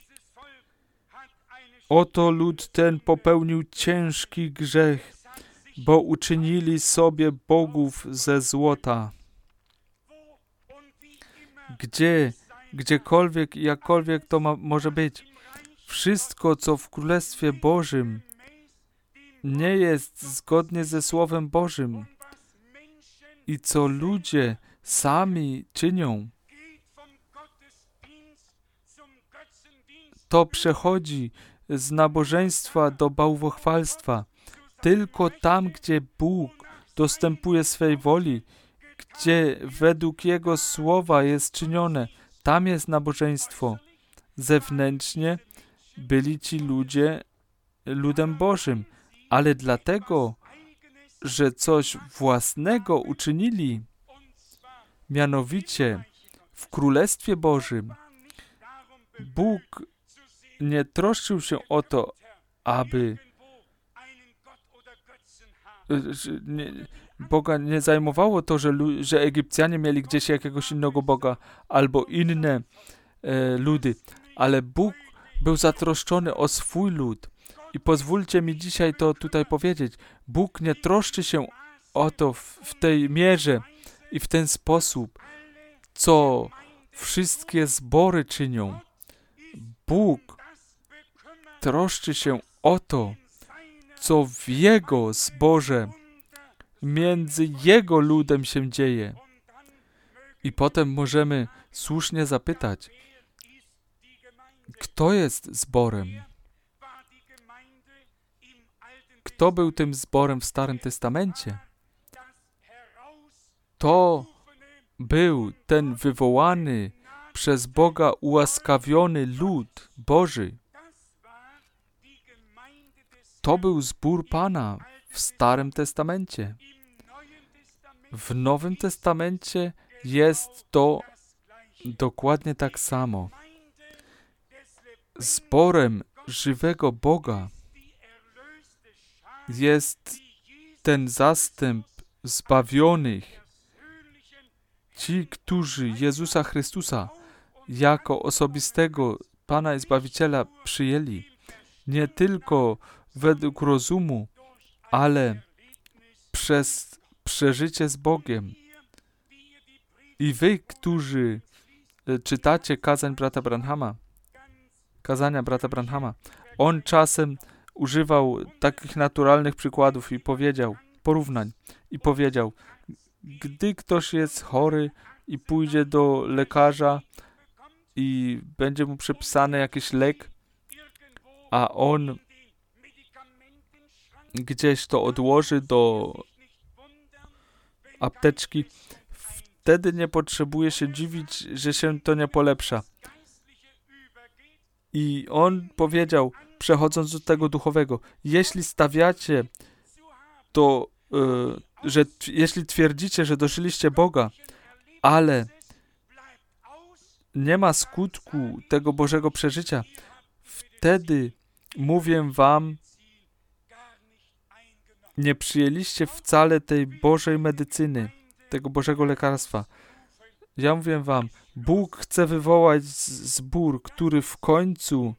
oto lud ten popełnił ciężki grzech, bo uczynili sobie bogów ze złota. Gdzie, gdziekolwiek i jakkolwiek to ma, może być, wszystko, co w Królestwie Bożym nie jest zgodnie ze Słowem Bożym i co ludzie sami czynią, to przechodzi z nabożeństwa do bałwochwalstwa. Tylko tam, gdzie Bóg dostępuje swej woli, gdzie według Jego słowa jest czynione, tam jest nabożeństwo. Zewnętrznie byli ci ludzie ludem Bożym, ale dlatego, że coś własnego uczynili, mianowicie w Królestwie Bożym, Bóg nie troszczył się o to, aby nie, Boga nie zajmowało to, że, że Egipcjanie mieli gdzieś jakiegoś innego Boga albo inne e, ludy, ale Bóg był zatroszczony o swój lud. I pozwólcie mi dzisiaj to tutaj powiedzieć. Bóg nie troszczy się o to w, w tej mierze i w ten sposób, co wszystkie zbory czynią. Bóg troszczy się o to, co w Jego zborze, między Jego ludem się dzieje. I potem możemy słusznie zapytać, kto jest zborem? Kto był tym zborem w Starym Testamencie? To był ten wywołany, przez Boga ułaskawiony lud Boży. To był zbór Pana w Starym Testamencie. W Nowym Testamencie jest to dokładnie tak samo. Zborem żywego Boga jest ten zastęp zbawionych, ci, którzy Jezusa Chrystusa jako osobistego Pana i Zbawiciela przyjęli, nie tylko według rozumu, ale przez przeżycie z Bogiem. I wy, którzy czytacie kazań brata Branhama, kazania brata Branhama, on czasem używał takich naturalnych przykładów i powiedział, porównań, i powiedział, gdy ktoś jest chory i pójdzie do lekarza i będzie mu przepisany jakiś lek, a on gdzieś to odłoży do apteczki, wtedy nie potrzebuje się dziwić, że się to nie polepsza. I on powiedział, przechodząc do tego duchowego, jeśli stawiacie to, yy, że t- jeśli twierdzicie, że dożyliście Boga, ale nie ma skutku tego Bożego przeżycia, wtedy mówię wam, nie przyjęliście wcale tej Bożej medycyny, tego Bożego lekarstwa. Ja mówię wam, Bóg chce wywołać zbór, który w końcu,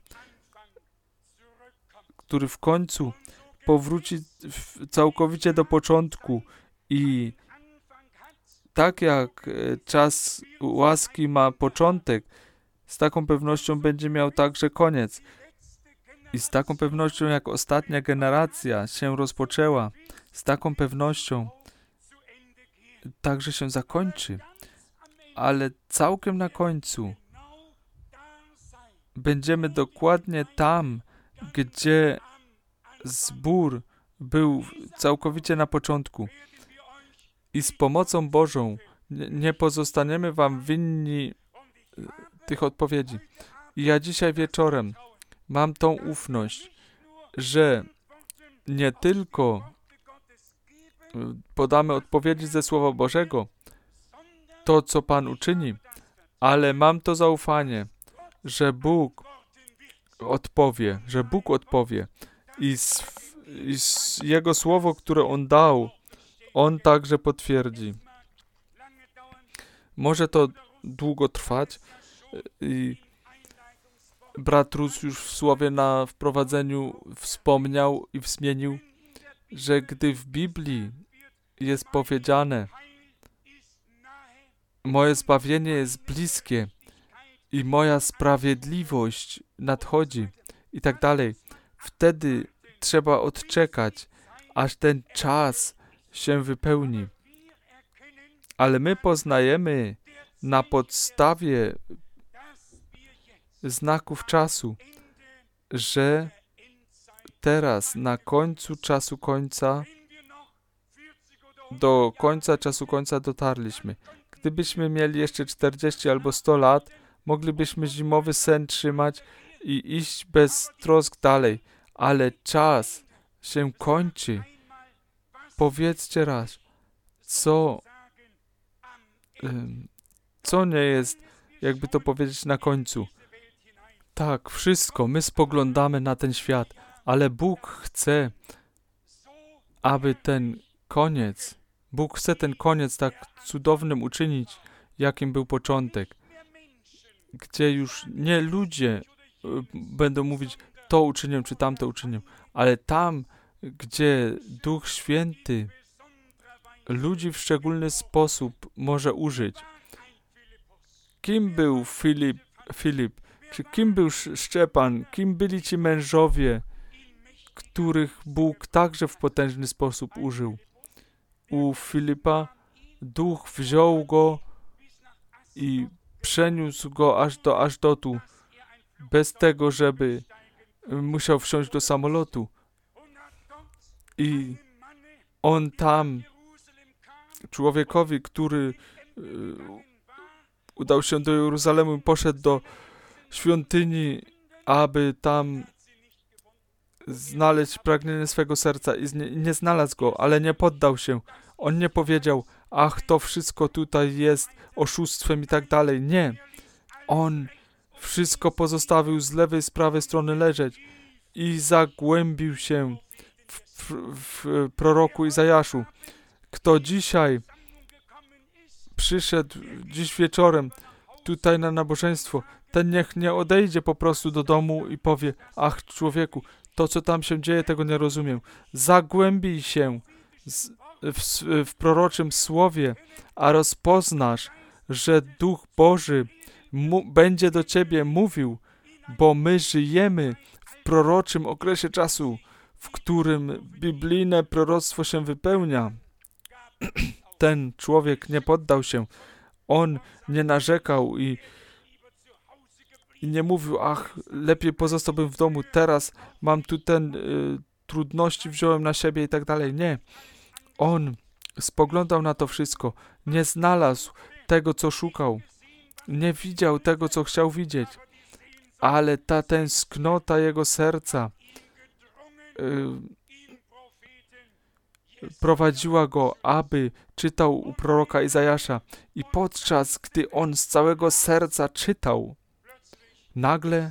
który w końcu powróci całkowicie do początku i tak jak czas łaski ma początek, z taką pewnością będzie miał także koniec. I z taką pewnością, jak ostatnia generacja się rozpoczęła, z taką pewnością także się zakończy. Ale całkiem na końcu będziemy dokładnie tam, gdzie zbór był całkowicie na początku. I z pomocą Bożą nie pozostaniemy wam winni tych odpowiedzi. I ja dzisiaj wieczorem mam tą ufność, że nie tylko podamy odpowiedzi ze Słowa Bożego, to, co Pan uczyni, ale mam to zaufanie, że Bóg odpowie, że Bóg odpowie i, z, i z Jego Słowo, które On dał, On także potwierdzi. Może to długo trwać i brat Rus już w słowie na wprowadzeniu wspomniał i wzmienił, że gdy w Biblii jest powiedziane, moje zbawienie jest bliskie i moja sprawiedliwość nadchodzi i tak dalej, wtedy trzeba odczekać, aż ten czas się wypełni. Ale my poznajemy na podstawie znaków czasu, że teraz na końcu czasu końca, do końca czasu końca dotarliśmy. Gdybyśmy mieli jeszcze czterdzieści albo sto lat, moglibyśmy zimowy sen trzymać i iść bez trosk dalej, ale czas się kończy. Powiedzcie raz, co, co nie jest, jakby to powiedzieć, na końcu. Tak, wszystko, my spoglądamy na ten świat, ale Bóg chce, aby ten koniec, Bóg chce ten koniec tak cudownym uczynić, jakim był początek, gdzie już nie ludzie będą mówić, to uczynię, czy tamto uczynię, ale tam, gdzie Duch Święty ludzi w szczególny sposób może użyć. kim był Filip, Filip, czy kim był Szczepan, kim byli ci mężowie, których Bóg także w potężny sposób użył. U Filipa Duch wziął go i przeniósł go aż do Aszdotu, bez tego, żeby musiał wsiąść do samolotu. I on tam, człowiekowi, który y, udał się do Jeruzalemu, poszedł do świątyni, aby tam znaleźć pragnienie swego serca i nie, nie znalazł go, ale nie poddał się. On nie powiedział, ach, to wszystko tutaj jest oszustwem i tak dalej. Nie. On wszystko pozostawił z lewej, z prawej strony leżeć i zagłębił się w, w, w proroku Izajaszu. Kto dzisiaj przyszedł dziś wieczorem tutaj na nabożeństwo, ten niech nie odejdzie po prostu do domu i powie, ach, człowieku, to co tam się dzieje, tego nie rozumiem. Zagłębij się z, w, w proroczym słowie, a rozpoznasz, że Duch Boży mu, będzie do ciebie mówił, bo my żyjemy w proroczym okresie czasu, w którym biblijne proroctwo się wypełnia. Ten człowiek nie poddał się. On nie narzekał i, i nie mówił, ach, lepiej pozostałbym w domu, teraz mam tu ten y, trudności wziąłem na siebie i tak dalej. Nie. On spoglądał na to wszystko. Nie znalazł tego, co szukał. Nie widział tego, co chciał widzieć. Ale ta tęsknota jego serca y, prowadziła go, aby czytał u proroka Izajasza. I podczas gdy on z całego serca czytał, nagle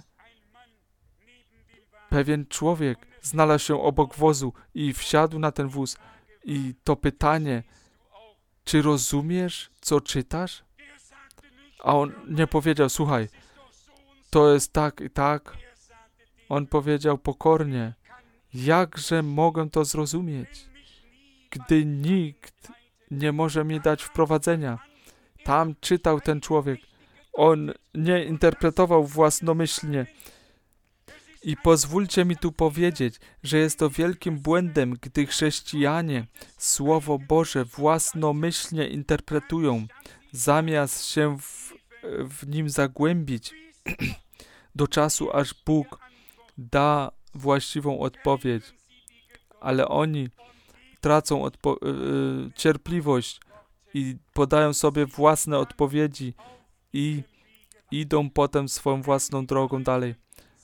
pewien człowiek znalazł się obok wozu i wsiadł na ten wóz. I to pytanie, czy rozumiesz, co czytasz? A on nie powiedział, słuchaj, to jest tak i tak. On powiedział pokornie, jakże mogę to zrozumieć, gdy nikt nie może mi dać wprowadzenia. Tam czytał ten człowiek. On nie interpretował własnomyślnie. I pozwólcie mi tu powiedzieć, że jest to wielkim błędem, gdy chrześcijanie Słowo Boże własnomyślnie interpretują, zamiast się w, w nim zagłębić do czasu, aż Bóg da właściwą odpowiedź. Ale oni tracą odpo- yy, cierpliwość i podają sobie własne odpowiedzi i idą potem swoją własną drogą dalej.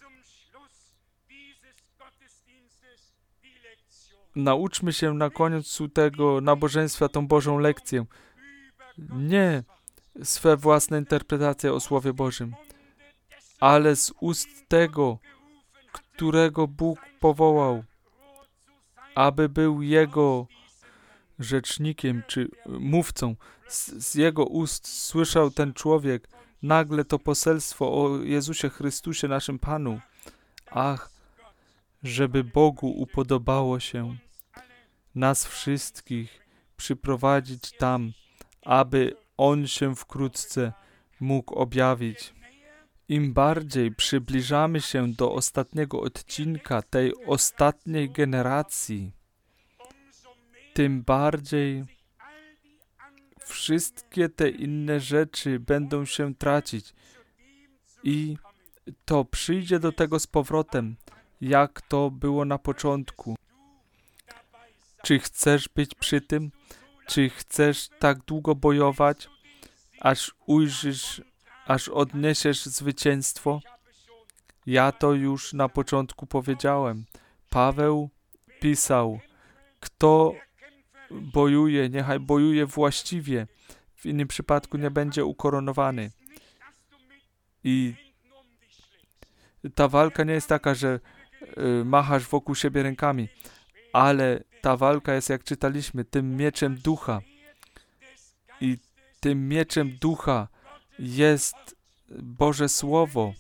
Nauczmy się na końcu tego nabożeństwa tą Bożą lekcję. Nie swe własne interpretacje o Słowie Bożym, ale z ust tego, którego Bóg powołał, aby był Jego rzecznikiem czy mówcą. Z, z Jego ust słyszał ten człowiek nagle to poselstwo o Jezusie Chrystusie, naszym Panu. Ach, żeby Bogu upodobało się nas wszystkich przyprowadzić tam, aby On się wkrótce mógł objawić. Im bardziej przybliżamy się do ostatniego odcinka tej ostatniej generacji, tym bardziej wszystkie te inne rzeczy będą się tracić i to przyjdzie do tego z powrotem, jak to było na początku. Czy chcesz być przy tym? Czy chcesz tak długo bojować, aż ujrzysz, aż odniesiesz zwycięstwo? Ja to już na początku powiedziałem. Paweł pisał, kto bojuje, niechaj bojuje właściwie. W innym przypadku nie będzie ukoronowany. I ta walka nie jest taka, że y, machasz wokół siebie rękami, ale ta walka jest, jak czytaliśmy, tym mieczem ducha. I tym mieczem ducha jest Boże Słowo.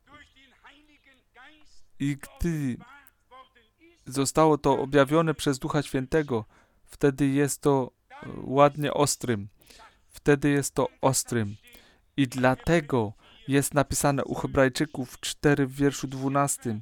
I gdy zostało to objawione przez Ducha Świętego, wtedy jest to ładnie ostrym. Wtedy jest to ostrym. I dlatego jest napisane u Hebrajczyków cztery w wierszu dwunastym.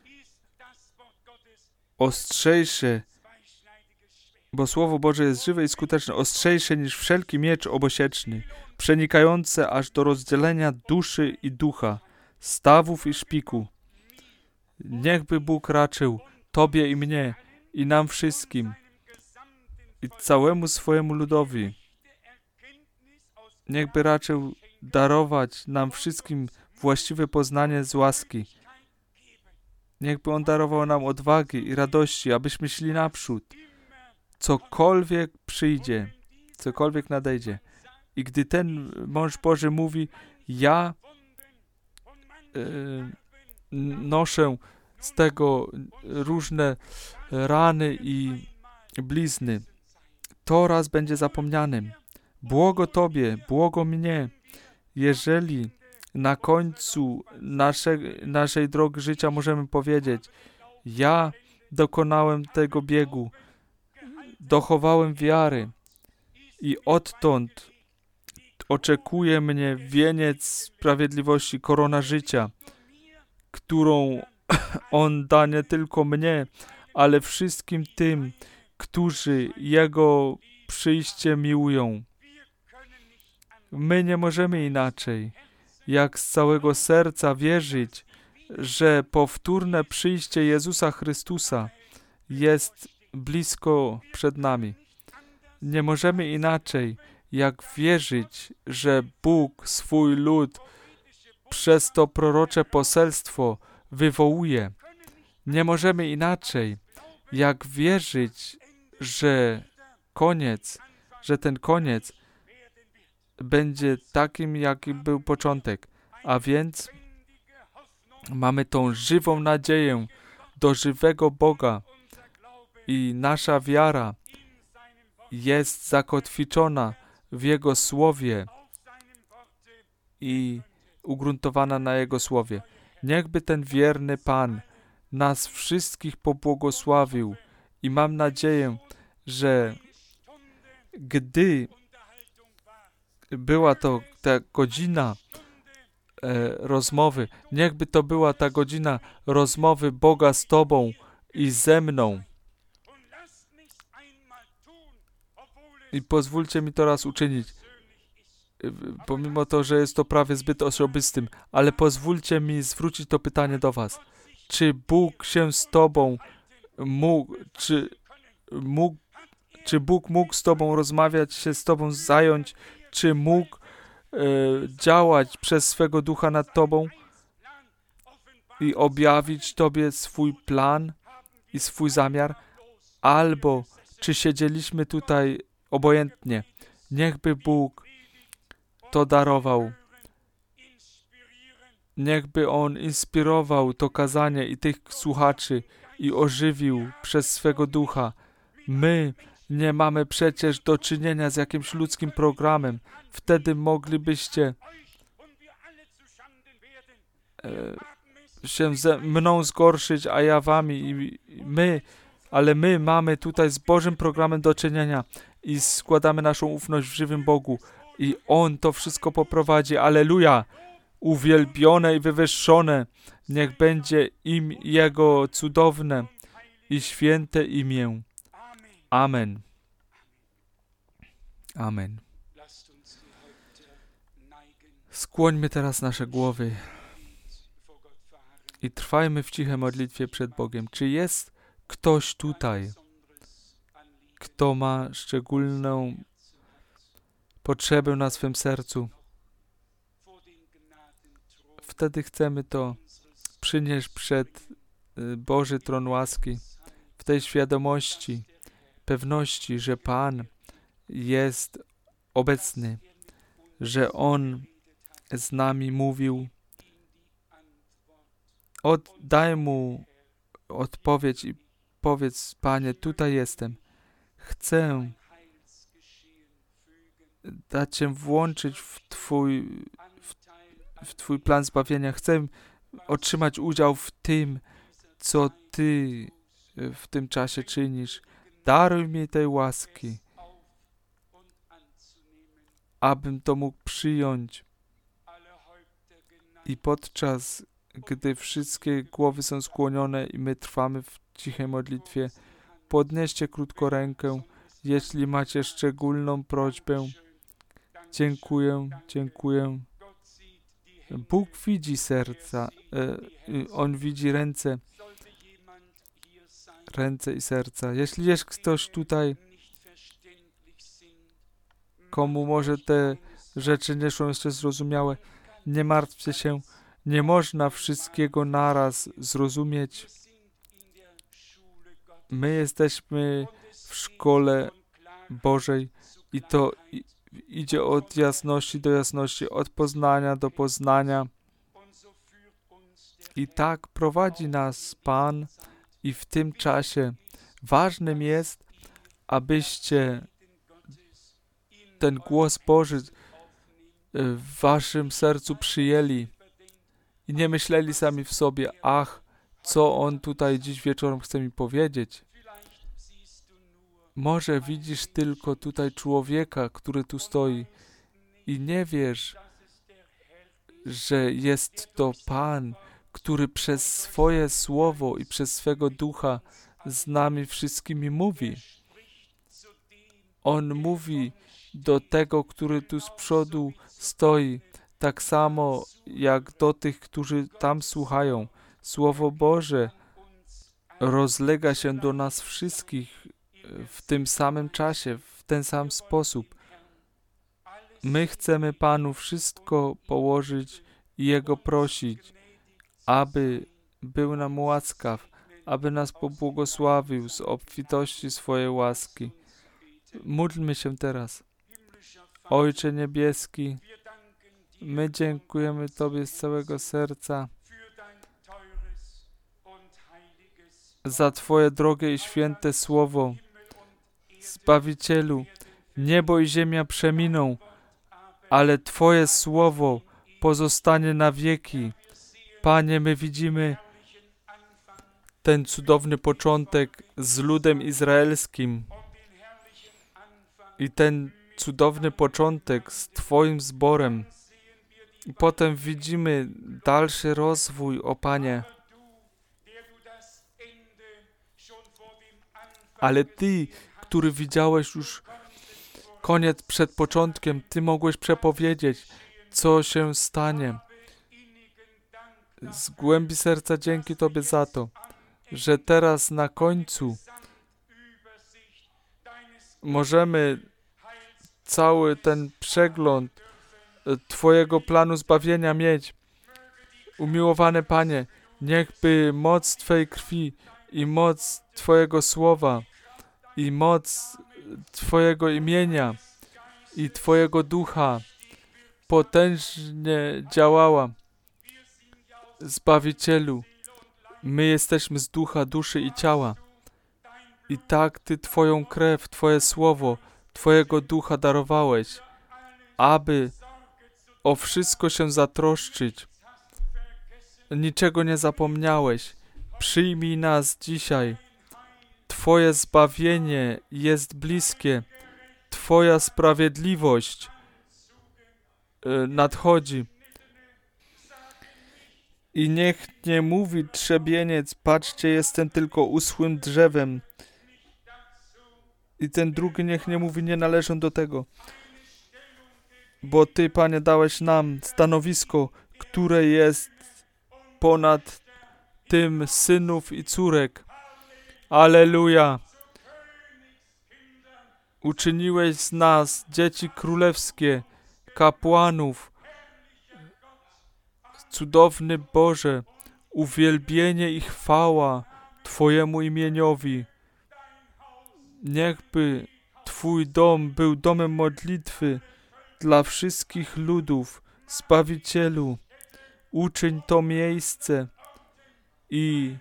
Ostrzejsze, bo Słowo Boże jest żywe i skuteczne, ostrzejsze niż wszelki miecz obosieczny, przenikające aż do rozdzielenia duszy i ducha, stawów i szpiku. Niechby Bóg raczył Tobie i mnie, i nam wszystkim, i całemu swojemu ludowi, niechby raczył darować nam wszystkim właściwe poznanie z łaski. Niechby On darował nam odwagi i radości, abyśmy szli naprzód. Cokolwiek przyjdzie, cokolwiek nadejdzie. I gdy ten mąż Boży mówi, ja y, noszę z tego różne rany i blizny, to raz będzie zapomnianym. Błogo Tobie, błogo mnie, jeżeli na końcu nasze, naszej drogi życia możemy powiedzieć, ja dokonałem tego biegu, dochowałem wiary i odtąd oczekuje mnie wieniec sprawiedliwości, korona życia, którą On da nie tylko mnie, ale wszystkim tym, którzy Jego przyjście miłują. My nie możemy inaczej, jak z całego serca wierzyć, że powtórne przyjście Jezusa Chrystusa jest blisko przed nami. Nie możemy inaczej, jak wierzyć, że Bóg swój lud przez to prorocze poselstwo wywołuje. Nie możemy inaczej, jak wierzyć, że koniec, że ten koniec będzie takim, jaki był początek. A więc mamy tą żywą nadzieję do żywego Boga i nasza wiara jest zakotwiczona w Jego Słowie i ugruntowana na Jego Słowie. Niechby ten wierny Pan nas wszystkich pobłogosławił i mam nadzieję, że gdy była to ta godzina e, rozmowy, niechby to była ta godzina rozmowy Boga z Tobą i ze mną. I pozwólcie mi to raz uczynić, pomimo to, że jest to prawie zbyt osobistym, ale pozwólcie mi zwrócić to pytanie do was. Czy Bóg się z Tobą mógł, czy mógł, czy Bóg mógł z Tobą rozmawiać, się z Tobą zająć, czy mógł e, działać przez swego Ducha nad Tobą i objawić Tobie swój plan i swój zamiar, albo czy siedzieliśmy tutaj obojętnie. Niechby Bóg to darował. Niechby On inspirował to kazanie i tych słuchaczy i ożywił przez swego Ducha. My nie mamy przecież do czynienia z jakimś ludzkim programem. Wtedy moglibyście e, się ze mną zgorszyć, a ja wami i, i my, ale my mamy tutaj z Bożym programem do czynienia i składamy naszą ufność w żywym Bogu i On to wszystko poprowadzi. Alleluja! Uwielbione i wywyższone niech będzie im Jego cudowne i święte imię. Amen. Amen. Skłońmy teraz nasze głowy i trwajmy w cichej modlitwie przed Bogiem. Czy jest ktoś tutaj, kto ma szczególną potrzebę na swym sercu? Wtedy chcemy to przynieść przed Boży tron łaski, w tej świadomości, pewności, że Pan jest obecny, że On z nami mówił. Oddaj Mu odpowiedź i powiedz: Panie, tutaj jestem. Chcę dać się włączyć w Twój, w, w Twój plan zbawienia. Chcę otrzymać udział w tym, co Ty w tym czasie czynisz. Daruj mi tej łaski, abym to mógł przyjąć I podczas gdy wszystkie głowy są skłonione i my trwamy w cichej modlitwie, podnieście krótko rękę, jeśli macie szczególną prośbę. Dziękuję, dziękuję. Bóg widzi serca, e, On widzi ręce, ręce i serca. Jeśli jest ktoś tutaj, komu może te rzeczy nie są jeszcze zrozumiałe, nie martwcie się, nie można wszystkiego naraz zrozumieć. My jesteśmy w szkole Bożej i to i, idzie od jasności do jasności, od poznania do poznania. I tak prowadzi nas Pan i w tym czasie ważnym jest, abyście ten głos Boży w waszym sercu przyjęli i nie myśleli sami w sobie, ach, co on tutaj dziś wieczorem chce mi powiedzieć. Może widzisz tylko tutaj człowieka, który tu stoi i nie wiesz, że jest to Pan, który przez swoje słowo i przez swego ducha z nami wszystkimi mówi. On mówi do tego, który tu z przodu stoi, tak samo jak do tych, którzy tam słuchają. Słowo Boże rozlega się do nas wszystkich w tym samym czasie, w ten sam sposób. My chcemy Panu wszystko położyć i Jego prosić, aby był nam łaskaw, aby nas pobłogosławił z obfitości swojej łaski. Módlmy się teraz. Ojcze Niebieski, my dziękujemy Tobie z całego serca za Twoje drogie i święte słowo. Zbawicielu, niebo i ziemia przeminą, ale Twoje słowo pozostanie na wieki. Panie, my widzimy ten cudowny początek z ludem izraelskim i ten cudowny początek z Twoim zborem. I potem widzimy dalszy rozwój, o Panie. Ale Ty, który widziałeś już koniec przed początkiem, Ty mogłeś przepowiedzieć, co się stanie. Z głębi serca dzięki Tobie za to, że teraz na końcu możemy cały ten przegląd Twojego planu zbawienia mieć. Umiłowany Panie, niechby moc Twojej krwi i moc Twojego słowa i moc Twojego imienia i Twojego ducha potężnie działała. Zbawicielu, my jesteśmy z ducha, duszy i ciała. I tak Ty Twoją krew, Twoje słowo, Twojego ducha darowałeś, aby o wszystko się zatroszczyć. Niczego nie zapomniałeś. Przyjmij nas dzisiaj. Twoje zbawienie jest bliskie. Twoja sprawiedliwość nadchodzi. I niech nie mówi trzebieniec, patrzcie, jestem tylko uschłym drzewem. I ten drugi niech nie mówi, nie należę do tego. Bo Ty, Panie, dałeś nam stanowisko, które jest ponad tym synów i córek. Alleluja! Uczyniłeś z nas dzieci królewskie, kapłanów. Cudowny Boże, uwielbienie i chwała Twojemu imieniowi. Niechby Twój dom był domem modlitwy dla wszystkich ludów. Zbawicielu, uczyń to miejsce i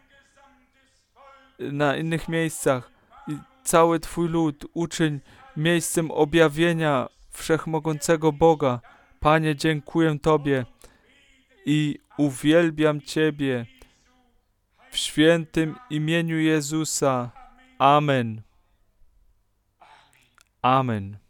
na innych miejscach i cały Twój lud uczyń miejscem objawienia wszechmogącego Boga. Panie, dziękuję Tobie i uwielbiam Ciebie w świętym imieniu Jezusa. Amen. Amen.